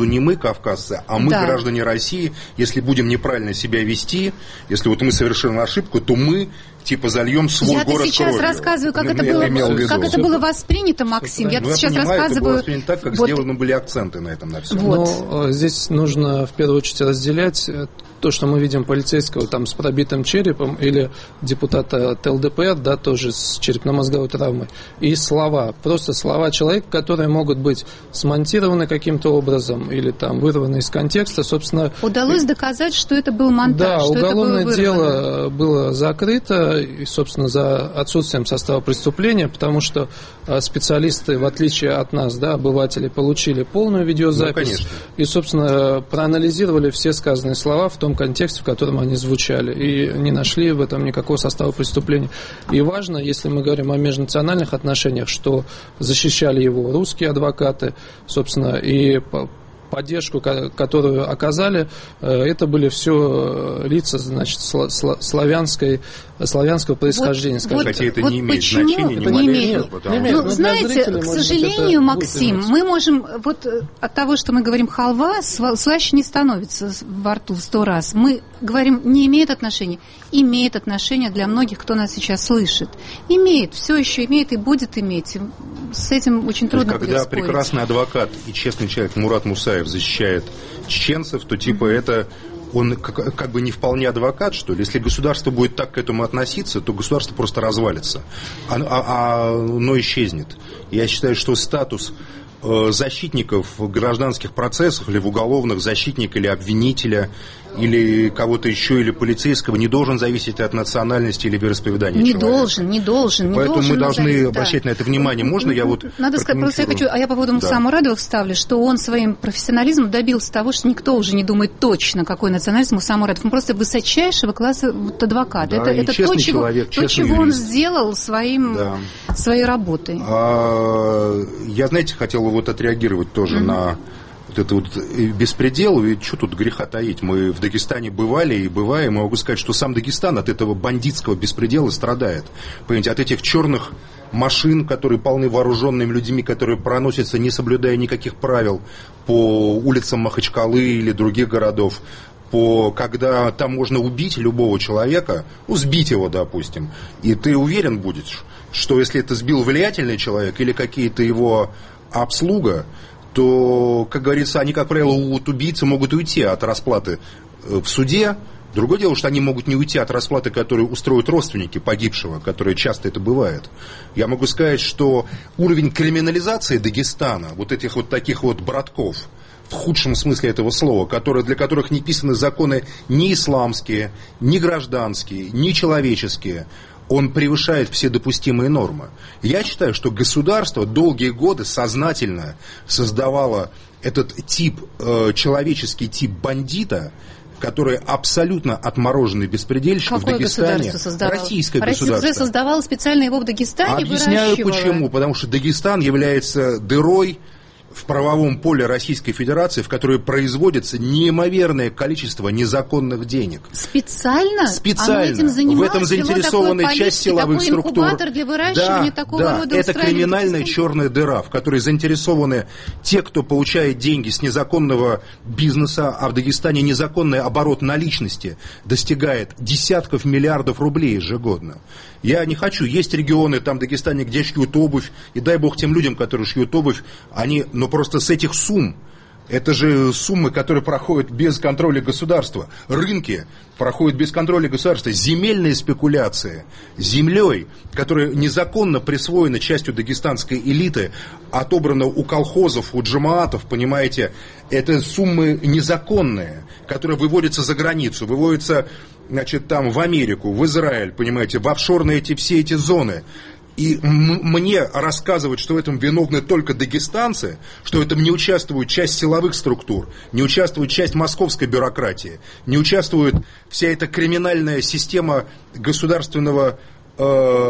не мы, кавказцы, а мы, да. граждане России, если будем неправильно себя вести, если вот мы совершим ошибку, то мы типа зальем свой я город сейчас кровью. рассказываю, как, Я это было, как это было воспринято, Максим. Я ну, сейчас я понимаю, рассказываю. Это было воспринято так, как вот. Сделаны были акценты на этом на всем. Вот. Но здесь нужно в первую очередь разделять то, что мы видим полицейского там с пробитым черепом, или депутата ТЛДПР, да, тоже с черепно-мозговой травмой, и слова, просто слова человека, которые могут быть смонтированы каким-то образом или там вырваны из контекста, собственно. Удалось доказать, что это был монтаж, да, что уголовное это было дело было закрыто, и, собственно, за отсутствием состава преступления, потому что специалисты, в отличие от нас, да, обыватели, получили полную видеозапись, ну, и, собственно, проанализировали все сказанные слова в том контексте, в котором они звучали, и не нашли в этом никакого состава преступления. И важно, если мы говорим о межнациональных отношениях, что защищали его русские адвокаты, собственно, и поддержку, которую оказали, это были все лица, значит, славянской, славянского происхождения, вот, скажем. Хотя это вот не имеет почему? значения, не, не имеет. Ну, ну, знаете, к сожалению, Максим, мы можем, вот от того, что мы говорим халва, слаще не становится во рту в сто раз. Мы говорим, не имеет отношения. Имеет отношение для многих, кто нас сейчас слышит. Имеет, все еще имеет и будет иметь. С этим очень трудно будет Когда спорить. прекрасный адвокат и честный человек Мурат Мусаев защищает чеченцев, то типа mm-hmm. это он как, как бы не вполне адвокат, что ли. Если государство будет так к этому относиться, то государство просто развалится. А, а, а, оно исчезнет. Я считаю, что статус э, защитников гражданских процессов или в уголовных защитника или обвинителя или кого-то еще, или полицейского, не должен зависеть от национальности или вероисповедания не человека. Должен, не должен, не Поэтому должен. мы должны зависеть, обращать да. на это внимание. Можно я вот Надо сказать, просто я хочу, а я по поводу да. Мусамурадова вставлю, что он своим профессионализмом добился того, что никто уже не думает точно, какой национальность Мусамурадов. Он просто высочайшего класса вот, адвокат. Да, это это то, человек, чего, то, чего он сделал своим, да. своей работой. А, я, знаете, хотел вот отреагировать тоже mm-hmm. на вот это вот беспредел, и что тут греха таить. Мы в Дагестане бывали и бываем, и могу сказать, что сам Дагестан от этого бандитского беспредела страдает. Понимаете, от этих черных машин, которые полны вооруженными людьми, которые проносятся, не соблюдая никаких правил, по улицам Махачкалы или других городов, по, когда там можно убить любого человека, ну, сбить его, допустим, и ты уверен будешь, что если это сбил влиятельный человек или какие-то его обслуга, то, как говорится, они, как правило, вот убийцы могут уйти от расплаты в суде. Другое дело, что они могут не уйти от расплаты, которую устроят родственники погибшего, которые часто это бывает. Я могу сказать, что уровень криминализации Дагестана, вот этих вот таких вот братков, в худшем смысле этого слова, которые, для которых не писаны законы ни исламские, ни гражданские, ни человеческие, он превышает все допустимые нормы. Я считаю, что государство долгие годы сознательно создавало этот тип, э, человеческий тип бандита, который абсолютно отмороженный беспредельщик в Дагестане. Российское государство. Россия создавала специально его в Дагестане. Объясняю почему. Потому что Дагестан является дырой в правовом поле Российской Федерации, в которой производится неимоверное количество незаконных денег. Специально? Специально. Оно этим занималось? В этом заинтересована часть силовых структур. Для выращивания да, такого да. рода Это криминальная черная дыра, в которой заинтересованы те, кто получает деньги с незаконного бизнеса, а в Дагестане незаконный оборот наличности достигает десятков миллиардов рублей ежегодно. Я не хочу. Есть регионы там в Дагестане, где шьют обувь, и дай бог тем людям, которые шьют обувь, они, но просто с этих сумм, это же суммы, которые проходят без контроля государства, рынки проходят без контроля государства, земельные спекуляции землей, которая незаконно присвоена частью дагестанской элиты, отобрана у колхозов, у джамаатов, понимаете, это суммы незаконные, которые выводятся за границу, выводятся, значит, там в Америку, в Израиль, понимаете, в офшорные эти, все эти зоны. И м- мне рассказывать, что в этом виновны только дагестанцы, что в этом не участвует часть силовых структур, не участвует часть московской бюрократии, не участвует вся эта криминальная система государственного э-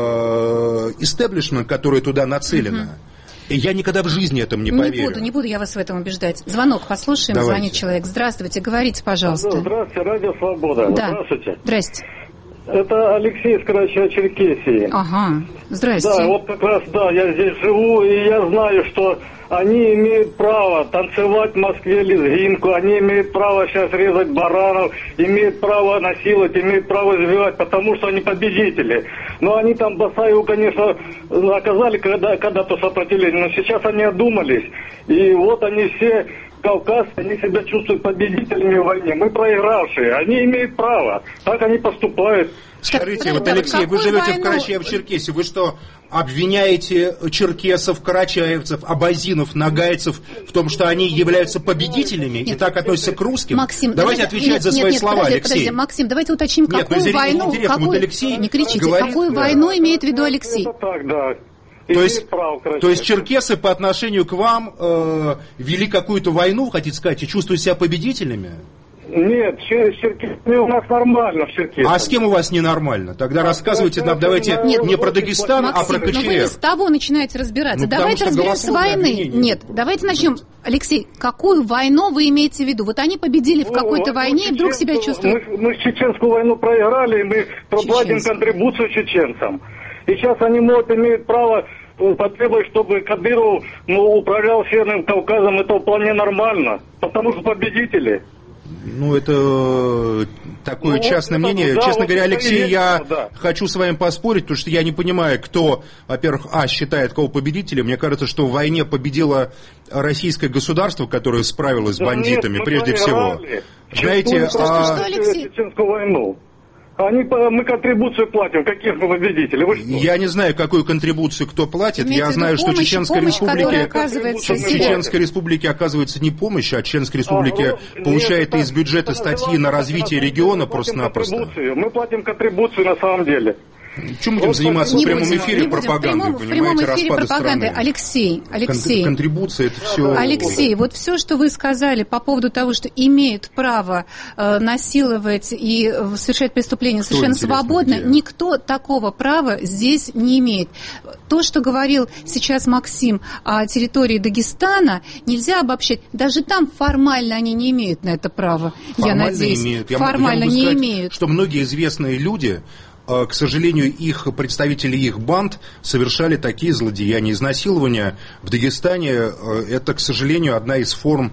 истеблишмента, которая туда нацелена. Mm-hmm. Я никогда в жизни этому не поверю. Не буду, не буду я вас в этом убеждать. Звонок послушаем. Давайте. Звонит человек. Здравствуйте, говорите, пожалуйста. Здравствуйте, Радио Свобода. Да. Здравствуйте. Здрасте. Это Алексей из Карачаево-Черкесии. Ага, здрасте. Да, вот как раз, да, я здесь живу, и я знаю, что они имеют право танцевать в Москве лезгинку, они имеют право сейчас резать баранов, имеют право насиловать, имеют право избивать, потому что они победители. Но они там Басаеву, конечно, оказали когда, когда-то сопротивление, но сейчас они одумались. И вот они все, кавказцы, они себя чувствуют победителями в войне. Мы проигравшие, они имеют право, так они поступают. Скажите, вот, Алексей, вы живете в Карачаево-Черкесии, вы что, обвиняете черкесов, карачаевцев, абазинов, нагайцев в том, что они являются победителями нет, и так относятся к русским? Максим, давайте, давайте отвечать нет, за свои нет, слова, подожди, Алексей. Подожди, Максим, давайте уточним, нет, какую ну, войну... Какую, вот Алексей не кричите, говорит, какую да. войну имеет в виду Алексей? Это так, да. То есть, то есть черкесы по отношению к вам э, вели какую-то войну, хотите сказать, и чувствуют себя победителями? Нет, черкесы у нас нормально в Черкесии. А с кем у вас ненормально? Тогда а рассказывайте нам, давайте нет, не про Дагестан, Максим, а про КЧР. Но вы с того начинаете разбираться. Ну, давайте разберем с войны. Нет, давайте начнем. Алексей, какую войну вы имеете в виду? Вот они победили в какой-то ну, войне и вдруг себя чувствуют... Мы, мы чеченскую войну проиграли, и мы проплатим контрибуцию чеченцам. И сейчас они могут, имеют право потребовать, чтобы Кадыров ну, управлял Северным Кавказом. Это вполне нормально, потому что победители. Ну, это такое ну, частное вот, мнение. Да, Честно вот говоря, Алексей, есть, я да. хочу с вами поспорить, потому что я не понимаю, кто, во-первых, а, считает кого победителем. Мне кажется, что в войне победило российское государство, которое справилось с бандитами, нет, прежде всего. Знаете, что, а... что, Алексей? Войну. Они, мы контрибуцию платим. Каких мы победители? Вы я не знаю, какую контрибуцию кто платит. Имеете я знаю, помощь, что Чеченской помощь, Республике, в Чеченской Республике оказывается не помощь, а Чеченской Республике а, ну, получает нет, из бюджета статьи на развитие региона просто-напросто. Мы платим контрибуцию на самом деле. Чем будем заниматься не в прямом будем, эфире пропагандой, в прямом эфире пропаганды. Страны. Алексей, Алексей. Кон- контрибуция это все. Алексей, вот все, что вы сказали по поводу того, что имеют право э, насиловать и совершать преступления Кто совершенно свободно, где? Никто такого права здесь не имеет. То, что говорил сейчас Максим о территории Дагестана, нельзя обобщать. Даже там формально они не имеют на это права. Формально я надеюсь, имеют. Я формально могу, я могу не сказать, имеют. Что многие известные люди, к сожалению, их представители их банд совершали такие злодеяния. Изнасилования в Дагестане – это, к сожалению, одна из форм,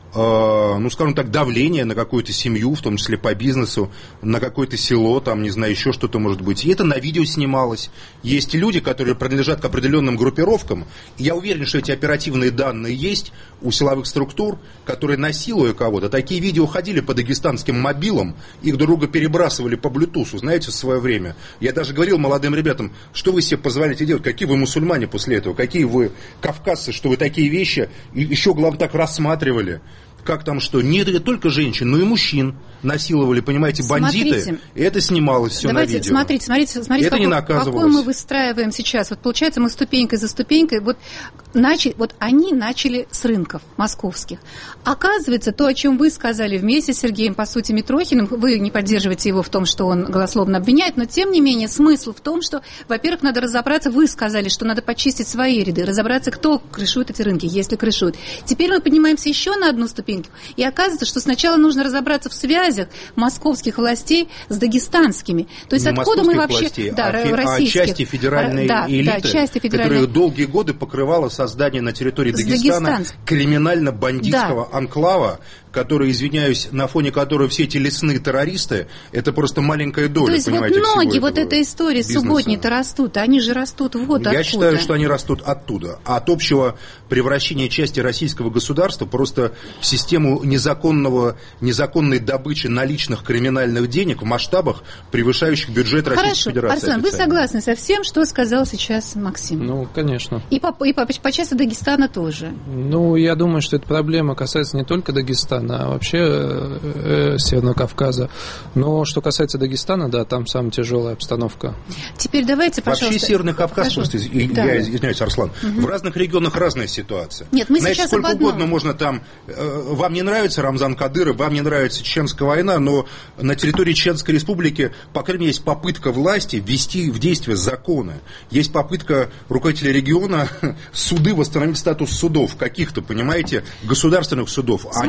ну, скажем так, давления на какую-то семью, в том числе по бизнесу, на какое-то село, там, не знаю, еще что-то может быть. И это на видео снималось. Есть люди, которые принадлежат к определенным группировкам. И я уверен, что эти оперативные данные есть у силовых структур, которые, насилуя кого-то, такие видео ходили по дагестанским мобилам, их друг друга перебрасывали по блютусу, знаете, в свое время. Я даже говорил молодым ребятам, что вы себе позволяете делать, какие вы мусульмане после этого, какие вы кавказцы, что вы такие вещи еще, главное, так рассматривали. Как там что? Не только женщин, но и мужчин насиловали, понимаете, бандиты. Смотрите, и это снималось все на видео. Смотрите, смотрите, смотрите, это какой, какой мы выстраиваем сейчас. Вот получается, мы ступенькой за ступенькой, вот, начали, вот они начали с рынков московских. Оказывается, то, о чем вы сказали вместе с Сергеем, по сути, Митрохиным, вы не поддерживаете его в том, что он голословно обвиняет, но тем не менее смысл в том, что, во-первых, надо разобраться, вы сказали, что надо почистить свои ряды, разобраться, кто крышует эти рынки, если крышует. Теперь мы поднимаемся еще на одну ступеньку. И оказывается, что сначала нужно разобраться в связях московских властей с дагестанскими. То есть не откуда мы вообще... Властей, да, а, российских. а части федеральной да, элиты, да, части федеральной... которая долгие годы покрывала создание на территории Дагестана криминально-бандитского да. анклава, который, извиняюсь, на фоне которого все эти лесные террористы, это просто маленькая доля, то есть понимаете, вот ноги вот этой истории субботней-то растут, они же растут вот Я откуда. Я считаю, что они растут оттуда. От общего превращения части российского государства просто в систему незаконного, незаконной добычи наличных криминальных денег в масштабах, превышающих бюджет Российской Хорошо. Федерации. Арсен, вы согласны со всем, что сказал сейчас Максим? Ну, конечно. И по, и по, по части Дагестана тоже. Ну, я думаю, что эта проблема касается не только Дагестана, а вообще э, Северного Кавказа. Но что касается Дагестана, да, там самая тяжелая обстановка. Теперь давайте, пожалуйста... Вообще Северный Кавказ, просто, да. я извиняюсь, Арслан, угу. в разных регионах разная ситуация. Нет, мы Знаете, сейчас сколько об одном. угодно можно там... Э, вам не нравится Рамзан Кадыров, вам не нравится Чеченская война, но на территории Чеченской Республики, по крайней мере, есть попытка власти ввести в действие законы. Есть попытка руководителя региона суды восстановить статус судов, каких-то, понимаете, государственных судов. Смотрите, Они нелегально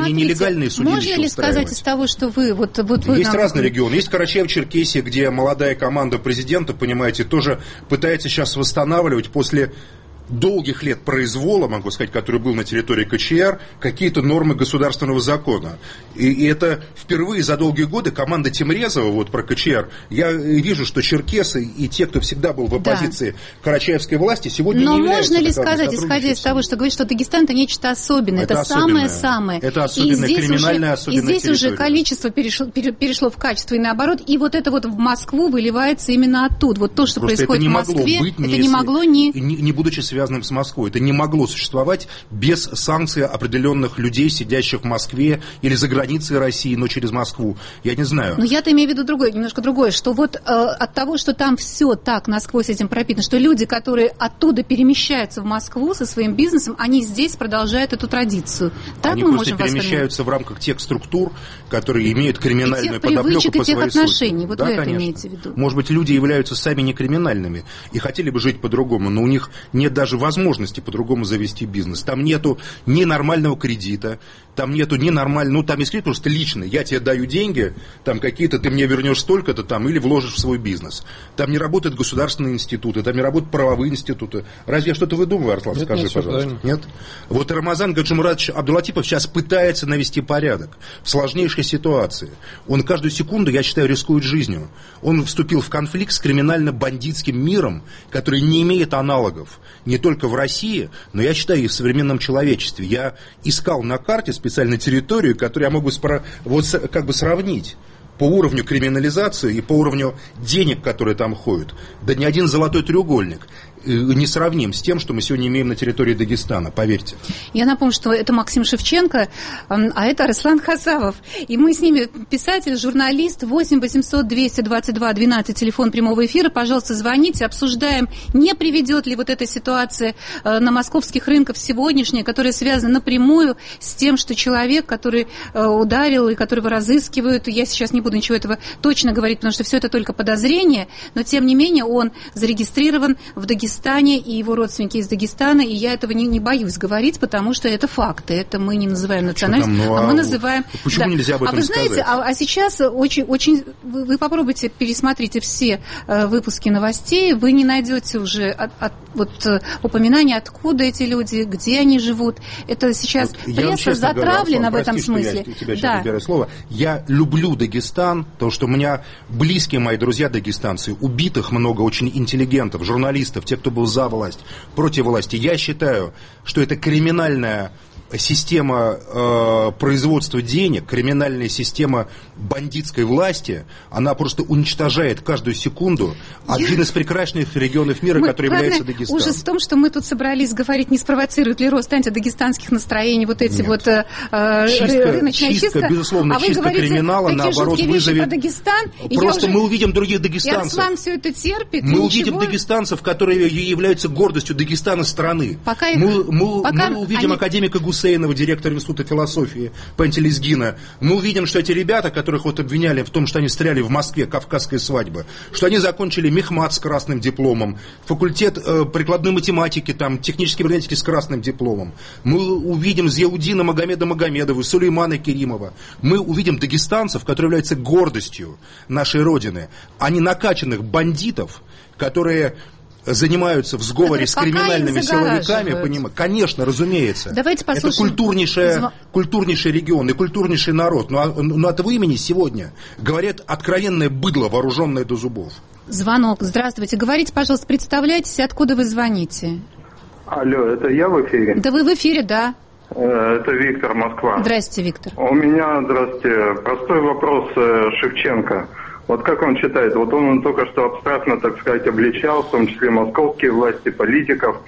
нелегальные судилища можно ли устраивать. сказать из того, что вы... Вот, вот вы есть нам... разные регионы. Есть Карачаево-Черкесия, где молодая команда президента, понимаете, тоже пытается сейчас восстанавливать после долгих лет произвола, могу сказать, который был на территории КЧР, какие-то нормы государственного закона. И, и это впервые за долгие годы команда Тимрезова, вот про КЧР, я вижу, что черкесы и те, кто всегда был в оппозиции да. карачаевской власти, сегодня Но не являются. Но можно ли сказать, исходя из того, что говорит, что Дагестан это нечто особенное, это, это самое-самое. Это особенное, криминальное особенное. И здесь территория. Уже количество перешло, перешло в качество и наоборот, и вот это вот в Москву выливается именно оттуда. Вот то, что Просто происходит в Москве, быть, это не могло не... не... Не будучи связанным с Москвой. Это не могло существовать без санкций определенных людей, сидящих в Москве или за границей России, но через Москву. Я не знаю. Но я-то имею в виду другое, немножко другое, что вот э, от того, что там все так насквозь этим пропитано, что люди, которые оттуда перемещаются в Москву со своим бизнесом, они здесь продолжают эту традицию. Так они мы просто можем перемещаются в рамках тех структур, которые имеют криминальную подоплеку по и тех своей отношений. сути. Вот Да, вы это конечно. имеете в виду. Может быть, люди являются сами не криминальными и хотели бы жить по-другому, но у них нет даже возможности по-другому завести бизнес. Там нету ни нормального кредита, там нету ни нормального, ну там есть кредит просто личный, я тебе даю деньги, там какие-то, ты мне вернешь столько-то там или вложишь в свой бизнес. Там не работают государственные институты, там не работают правовые институты. Разве я что-то выдумываю, Арслан, нет, скажи, нет, пожалуйста. Нет? Нет? Вот Рамазан Гаджимуратович Абдулатипов сейчас пытается навести порядок в сложнейшей ситуации. Он каждую секунду, я считаю, рискует жизнью. Он вступил в конфликт с криминально-бандитским миром, который не имеет аналогов не только в России, но я считаю и в современном человечестве. Я искал на карте специально территорию, которую я могу спро... вот, как бы сравнить по уровню криминализации и по уровню денег, которые там ходят. Да ни один золотой треугольник не сравним с тем, что мы сегодня имеем на территории Дагестана, поверьте. Я напомню, что это Максим Шевченко, а это Арслан Хасавов. И мы с ними, писатель, журналист, восемь восемьсот двести двадцать два двенадцать, телефон прямого эфира. Пожалуйста, звоните, обсуждаем, не приведет ли вот эта ситуация на московских рынках сегодняшняя, которая связана напрямую с тем, что человек, который ударил и которого разыскивают, я сейчас не буду ничего этого точно говорить, потому что все это только подозрение, но тем не менее он зарегистрирован в Дагестане, и его родственники из Дагестана, и я этого не, не боюсь говорить, потому что это факты, это мы не называем национальностью, ну, а, а мы называем... Почему да. нельзя об этом а вы знаете, сказать? А, а сейчас очень, очень вы, вы попробуйте пересмотрите все э, выпуски новостей, вы не найдете уже от, от, вот, э, упоминания, откуда эти люди, где они живут. Это сейчас вот пресса затравлена говорю, в этом смысле. Я тебя сейчас выбираю слово. Я люблю Дагестан, потому что у меня близкие мои друзья дагестанцы, убитых много очень интеллигентов, журналистов, те, кто был за власть, против власти. Я считаю, что это криминальная система э, производства денег, криминальная система бандитской власти, она просто уничтожает каждую секунду один из прекрасных регионов мира, мы, который является Дагестаном. Ужас в том, что мы тут собрались говорить, не спровоцирует ли рост антидагестанских настроений вот эти Нет. вот э, чистка, рыночная чистка, чистка, безусловно, а чистка говорите, криминала, наоборот, вызовет... Дагестан, Просто уже... мы увидим других дагестанцев. И Арслан все это терпит. Мы увидим ничего... дагестанцев, которые являются гордостью Дагестана страны. Пока их... Мы, мы, Пока мы увидим они... академика Гусейнова, директора Института философии Пантелейсгина. Мы увидим, что эти ребята, которых вот обвиняли в том, что они стреляли в Москве, кавказская свадьба, что они закончили мехмат с красным дипломом, факультет э, прикладной математики, там, технической библиотеки с красным дипломом. Мы увидим Зияудина Магомеда Магомедова, Сулеймана Керимова. Мы увидим дагестанцев, которые являются гордостью нашей Родины, а не накачанных бандитов, которые... занимаются в сговоре с криминальными силовиками, поним... конечно, разумеется. Давайте послушаем. Это культурнейший, Зв... культурнейший регион и культурнейший народ. Но, но от его имени сегодня говорят откровенное быдло, вооруженное до зубов. Звонок. Здравствуйте. Говорите, пожалуйста, представляйтесь, откуда вы звоните? Алло, это я в эфире? Да вы в эфире, да. Это Виктор, Москва. Здравствуйте, Виктор. У меня, здравствуйте, простой вопрос Шевченко. Вот как он считает, вот он только что абстрактно, так сказать, обличал, в том числе московские власти, политиков.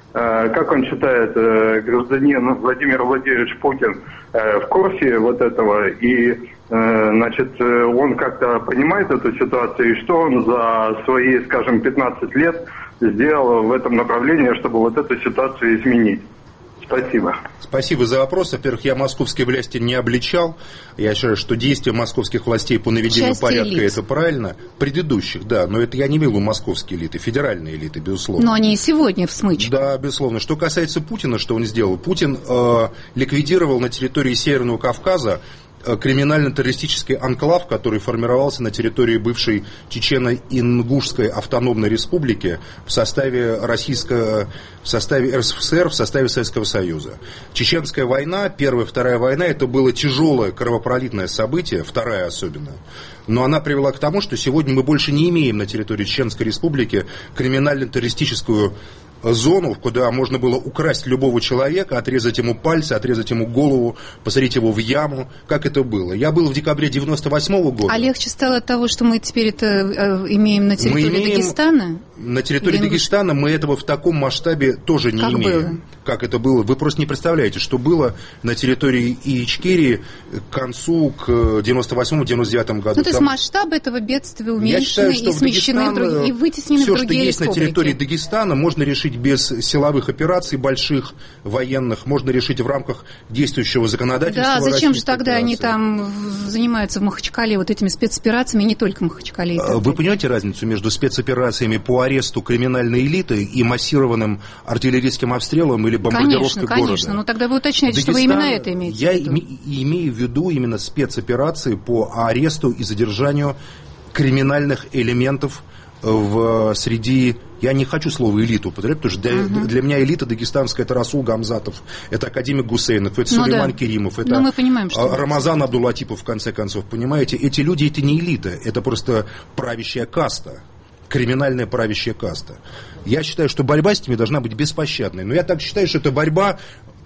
Как он считает, гражданин Владимир Владимирович Путин в курсе вот этого, и, значит, он как-то понимает эту ситуацию, и что он за свои, скажем, пятнадцать лет сделал в этом направлении, чтобы вот эту ситуацию изменить? Спасибо. Спасибо за вопрос. Во-первых, я московские власти не обличал. Я считаю, что действия московских властей по наведению Части порядка элит. Это правильно. Предыдущих, да. Но это я не имел в виду московские элиты, федеральные элиты, безусловно. Но они и сегодня в смычке. Да, безусловно. Что касается Путина, что он сделал? Путин э, ликвидировал на территории Северного Кавказа криминально-террористический анклав, который формировался на территории бывшей Чечено-Ингушской автономной республики в составе российского, в составе РСФСР, в составе Советского Союза. Чеченская война, первая, вторая война, это было тяжелое кровопролитное событие, вторая особенно. Но она привела к тому, что сегодня мы больше не имеем на территории Чеченской республики криминально-террористическую зону, куда можно было украсть любого человека, отрезать ему пальцы, отрезать ему голову, посадить его в яму, как это было. Я был в декабре девяносто восьмого года. А легче стало от того, что мы теперь это э, имеем на территории мы имеем, Дагестана? На территории Или... Дагестана мы этого в таком масштабе тоже не как имеем. Было? Как это было? Вы просто не представляете, что было на территории Ичкерии к концу, к девяносто восьмому — девяносто девятому году. Ну, то есть Там... масштабы этого бедствия уменьшены и смещены в друг... и вытеснены все, в другие республики. Все, что есть на территории Дагестана, можно решить без силовых операций больших, военных, можно решить в рамках действующего законодательства. Да, зачем же тогда Федерации. Они там занимаются в Махачкале вот этими спецоперациями, и не только в Махачкале. Вы понимаете разницу между спецоперациями по аресту криминальной элиты и массированным артиллерийским обстрелом или бомбардировкой конечно, города? Конечно, но тогда вы уточняете, Дагестан, что вы именно это имеете я в виду. Я имею в виду именно спецоперации по аресту и задержанию криминальных элементов в, среди, я не хочу слово элиту употреблять, потому что для, uh-huh. для меня элита дагестанская — это Расул Гамзатов, это академик Гусейнов, это ну, Сулейман да. Керимов, это мы понимаем, что Рамазан Абдулатипов, в конце концов, понимаете, эти люди — это не элита, это просто правящая каста, криминальная правящая каста. Я считаю, что борьба с ними должна быть беспощадной, но я так считаю, что эта борьба,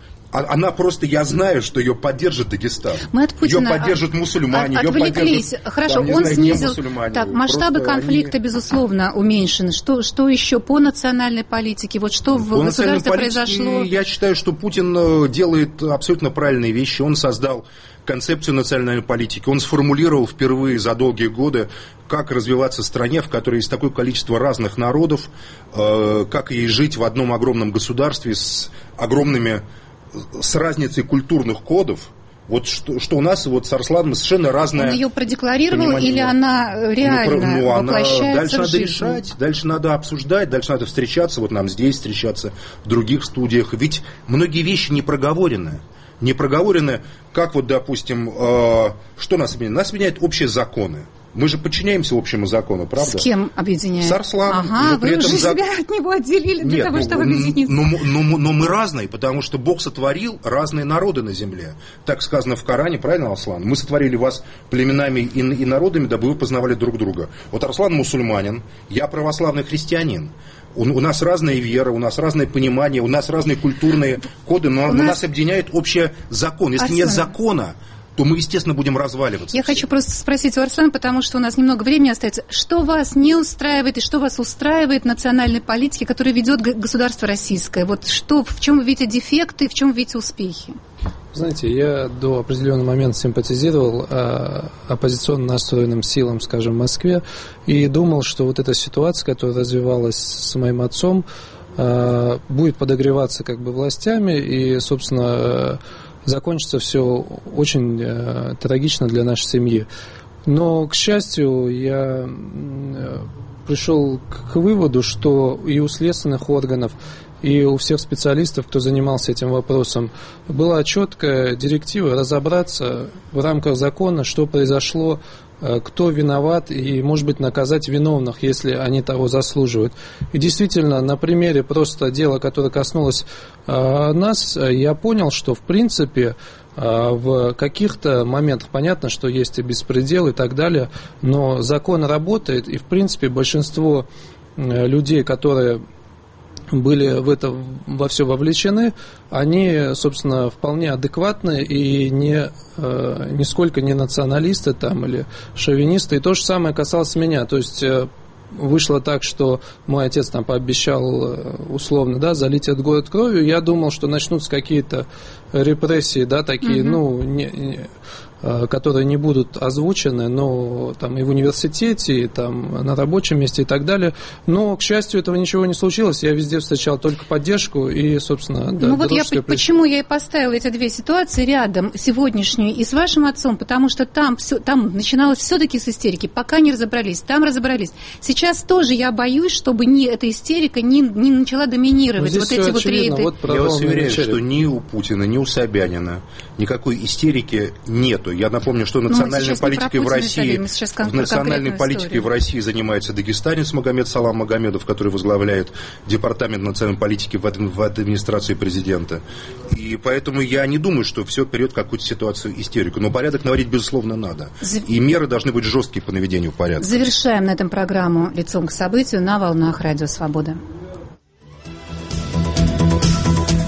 она просто, я знаю, что ее поддержит Дагестан. Мы от Путина ее поддержат мусульмане, от, ее поддержат... Хорошо, там, он знаю, снизил... Так, масштабы просто конфликта, они... безусловно, уменьшены. Что, что еще по национальной политике? Вот что в по государстве произошло? Я считаю, что Путин делает абсолютно правильные вещи. Он создал концепцию национальной политики. Он сформулировал впервые за долгие годы, как развиваться в стране, в которой есть такое количество разных народов, э, как ей жить в одном огромном государстве с огромными... с разницей культурных кодов. Вот что, что у нас вот с Арсланом совершенно разное. Он ее продекларировал или она реально ну, она, воплощается дальше в надо жизнь? решать, дальше надо обсуждать, дальше надо встречаться, вот нам здесь встречаться, в других студиях. Ведь многие вещи не проговорены. Не проговорены, как вот, допустим, э, что нас объединяет? Нас объединяют общие законы. Мы же подчиняемся общему закону, правда? С кем объединяем? С Арсланом. Ага, вы уже себя за... от него отделили для Нет, того, ну, чтобы объединиться. Но, но, но, но мы разные, потому что Бог сотворил разные народы на земле. Так сказано в Коране, правильно, Арслан? Мы сотворили вас племенами и, и народами, дабы вы познавали друг друга. Вот Арслан мусульманин, я православный христианин. У, у нас разные веры, у нас разное понимание, у нас разные культурные коды, но у нас, нас объединяет общий закон. Если Арслан. Нет закона, то мы, естественно, будем разваливаться. Я все. хочу просто спросить у Арслана, потому что у нас немного времени остается. Что вас не устраивает и что вас устраивает в национальной политике, которую ведет государство российское? Вот что, в чем вы видите дефекты, в чем вы видите успехи? Знаете, я до определенного момента симпатизировал э, оппозиционно настроенным силам, скажем, в Москве, и думал, что вот эта ситуация, которая развивалась с моим отцом, э, будет подогреваться как бы властями, и, собственно, э, закончится все очень э, трагично для нашей семьи. Но, к счастью, я э, пришел к, к выводу, что и у следственных органов, и у всех специалистов, кто занимался этим вопросом, была четкая директива разобраться в рамках закона, что произошло, кто виноват, и, может быть, наказать виновных, если они того заслуживают. И действительно, на примере просто дела, которое коснулось э, нас, я понял, что, в принципе, э, в каких-то моментах понятно, что есть и беспредел и так далее, но закон работает, и, в принципе, большинство э, людей, которые были в это во все вовлечены, они, собственно, вполне адекватны и не, э, нисколько не националисты там или шовинисты. И то же самое касалось меня. То есть э, вышло так, что мой отец там пообещал э, условно, да, залить этот город кровью. Я думал, что начнутся какие-то репрессии, да, такие, угу. ну, не, не, которые не будут озвучены, но там и в университете, и там на рабочем месте и так далее. Но, к счастью, этого ничего не случилось. Я везде встречал только поддержку и, собственно, да, ну вот я, плечо. Почему я и поставила эти две ситуации рядом, сегодняшнюю и с вашим отцом, потому что там, все, там начиналось все-таки с истерики, пока не разобрались, там разобрались. Сейчас тоже я боюсь, чтобы ни эта истерика не, не начала доминировать. Вот эти вот рейды. Вот я вас уверяю, что ни у Путина, ни у Собянина никакой истерики нету. Я напомню, что национальной политикой в России, в национальной политикой в России занимается дагестанец Магомед Салам Магомедов, который возглавляет департамент национальной политики в, в администрации президента. И поэтому я не думаю, что все вперед какую-то ситуацию истерику. Но порядок наводить, безусловно, надо. И меры должны быть жесткие по наведению порядка. Завершаем на этом программу «Лицом к событию» на волнах Радио Свобода.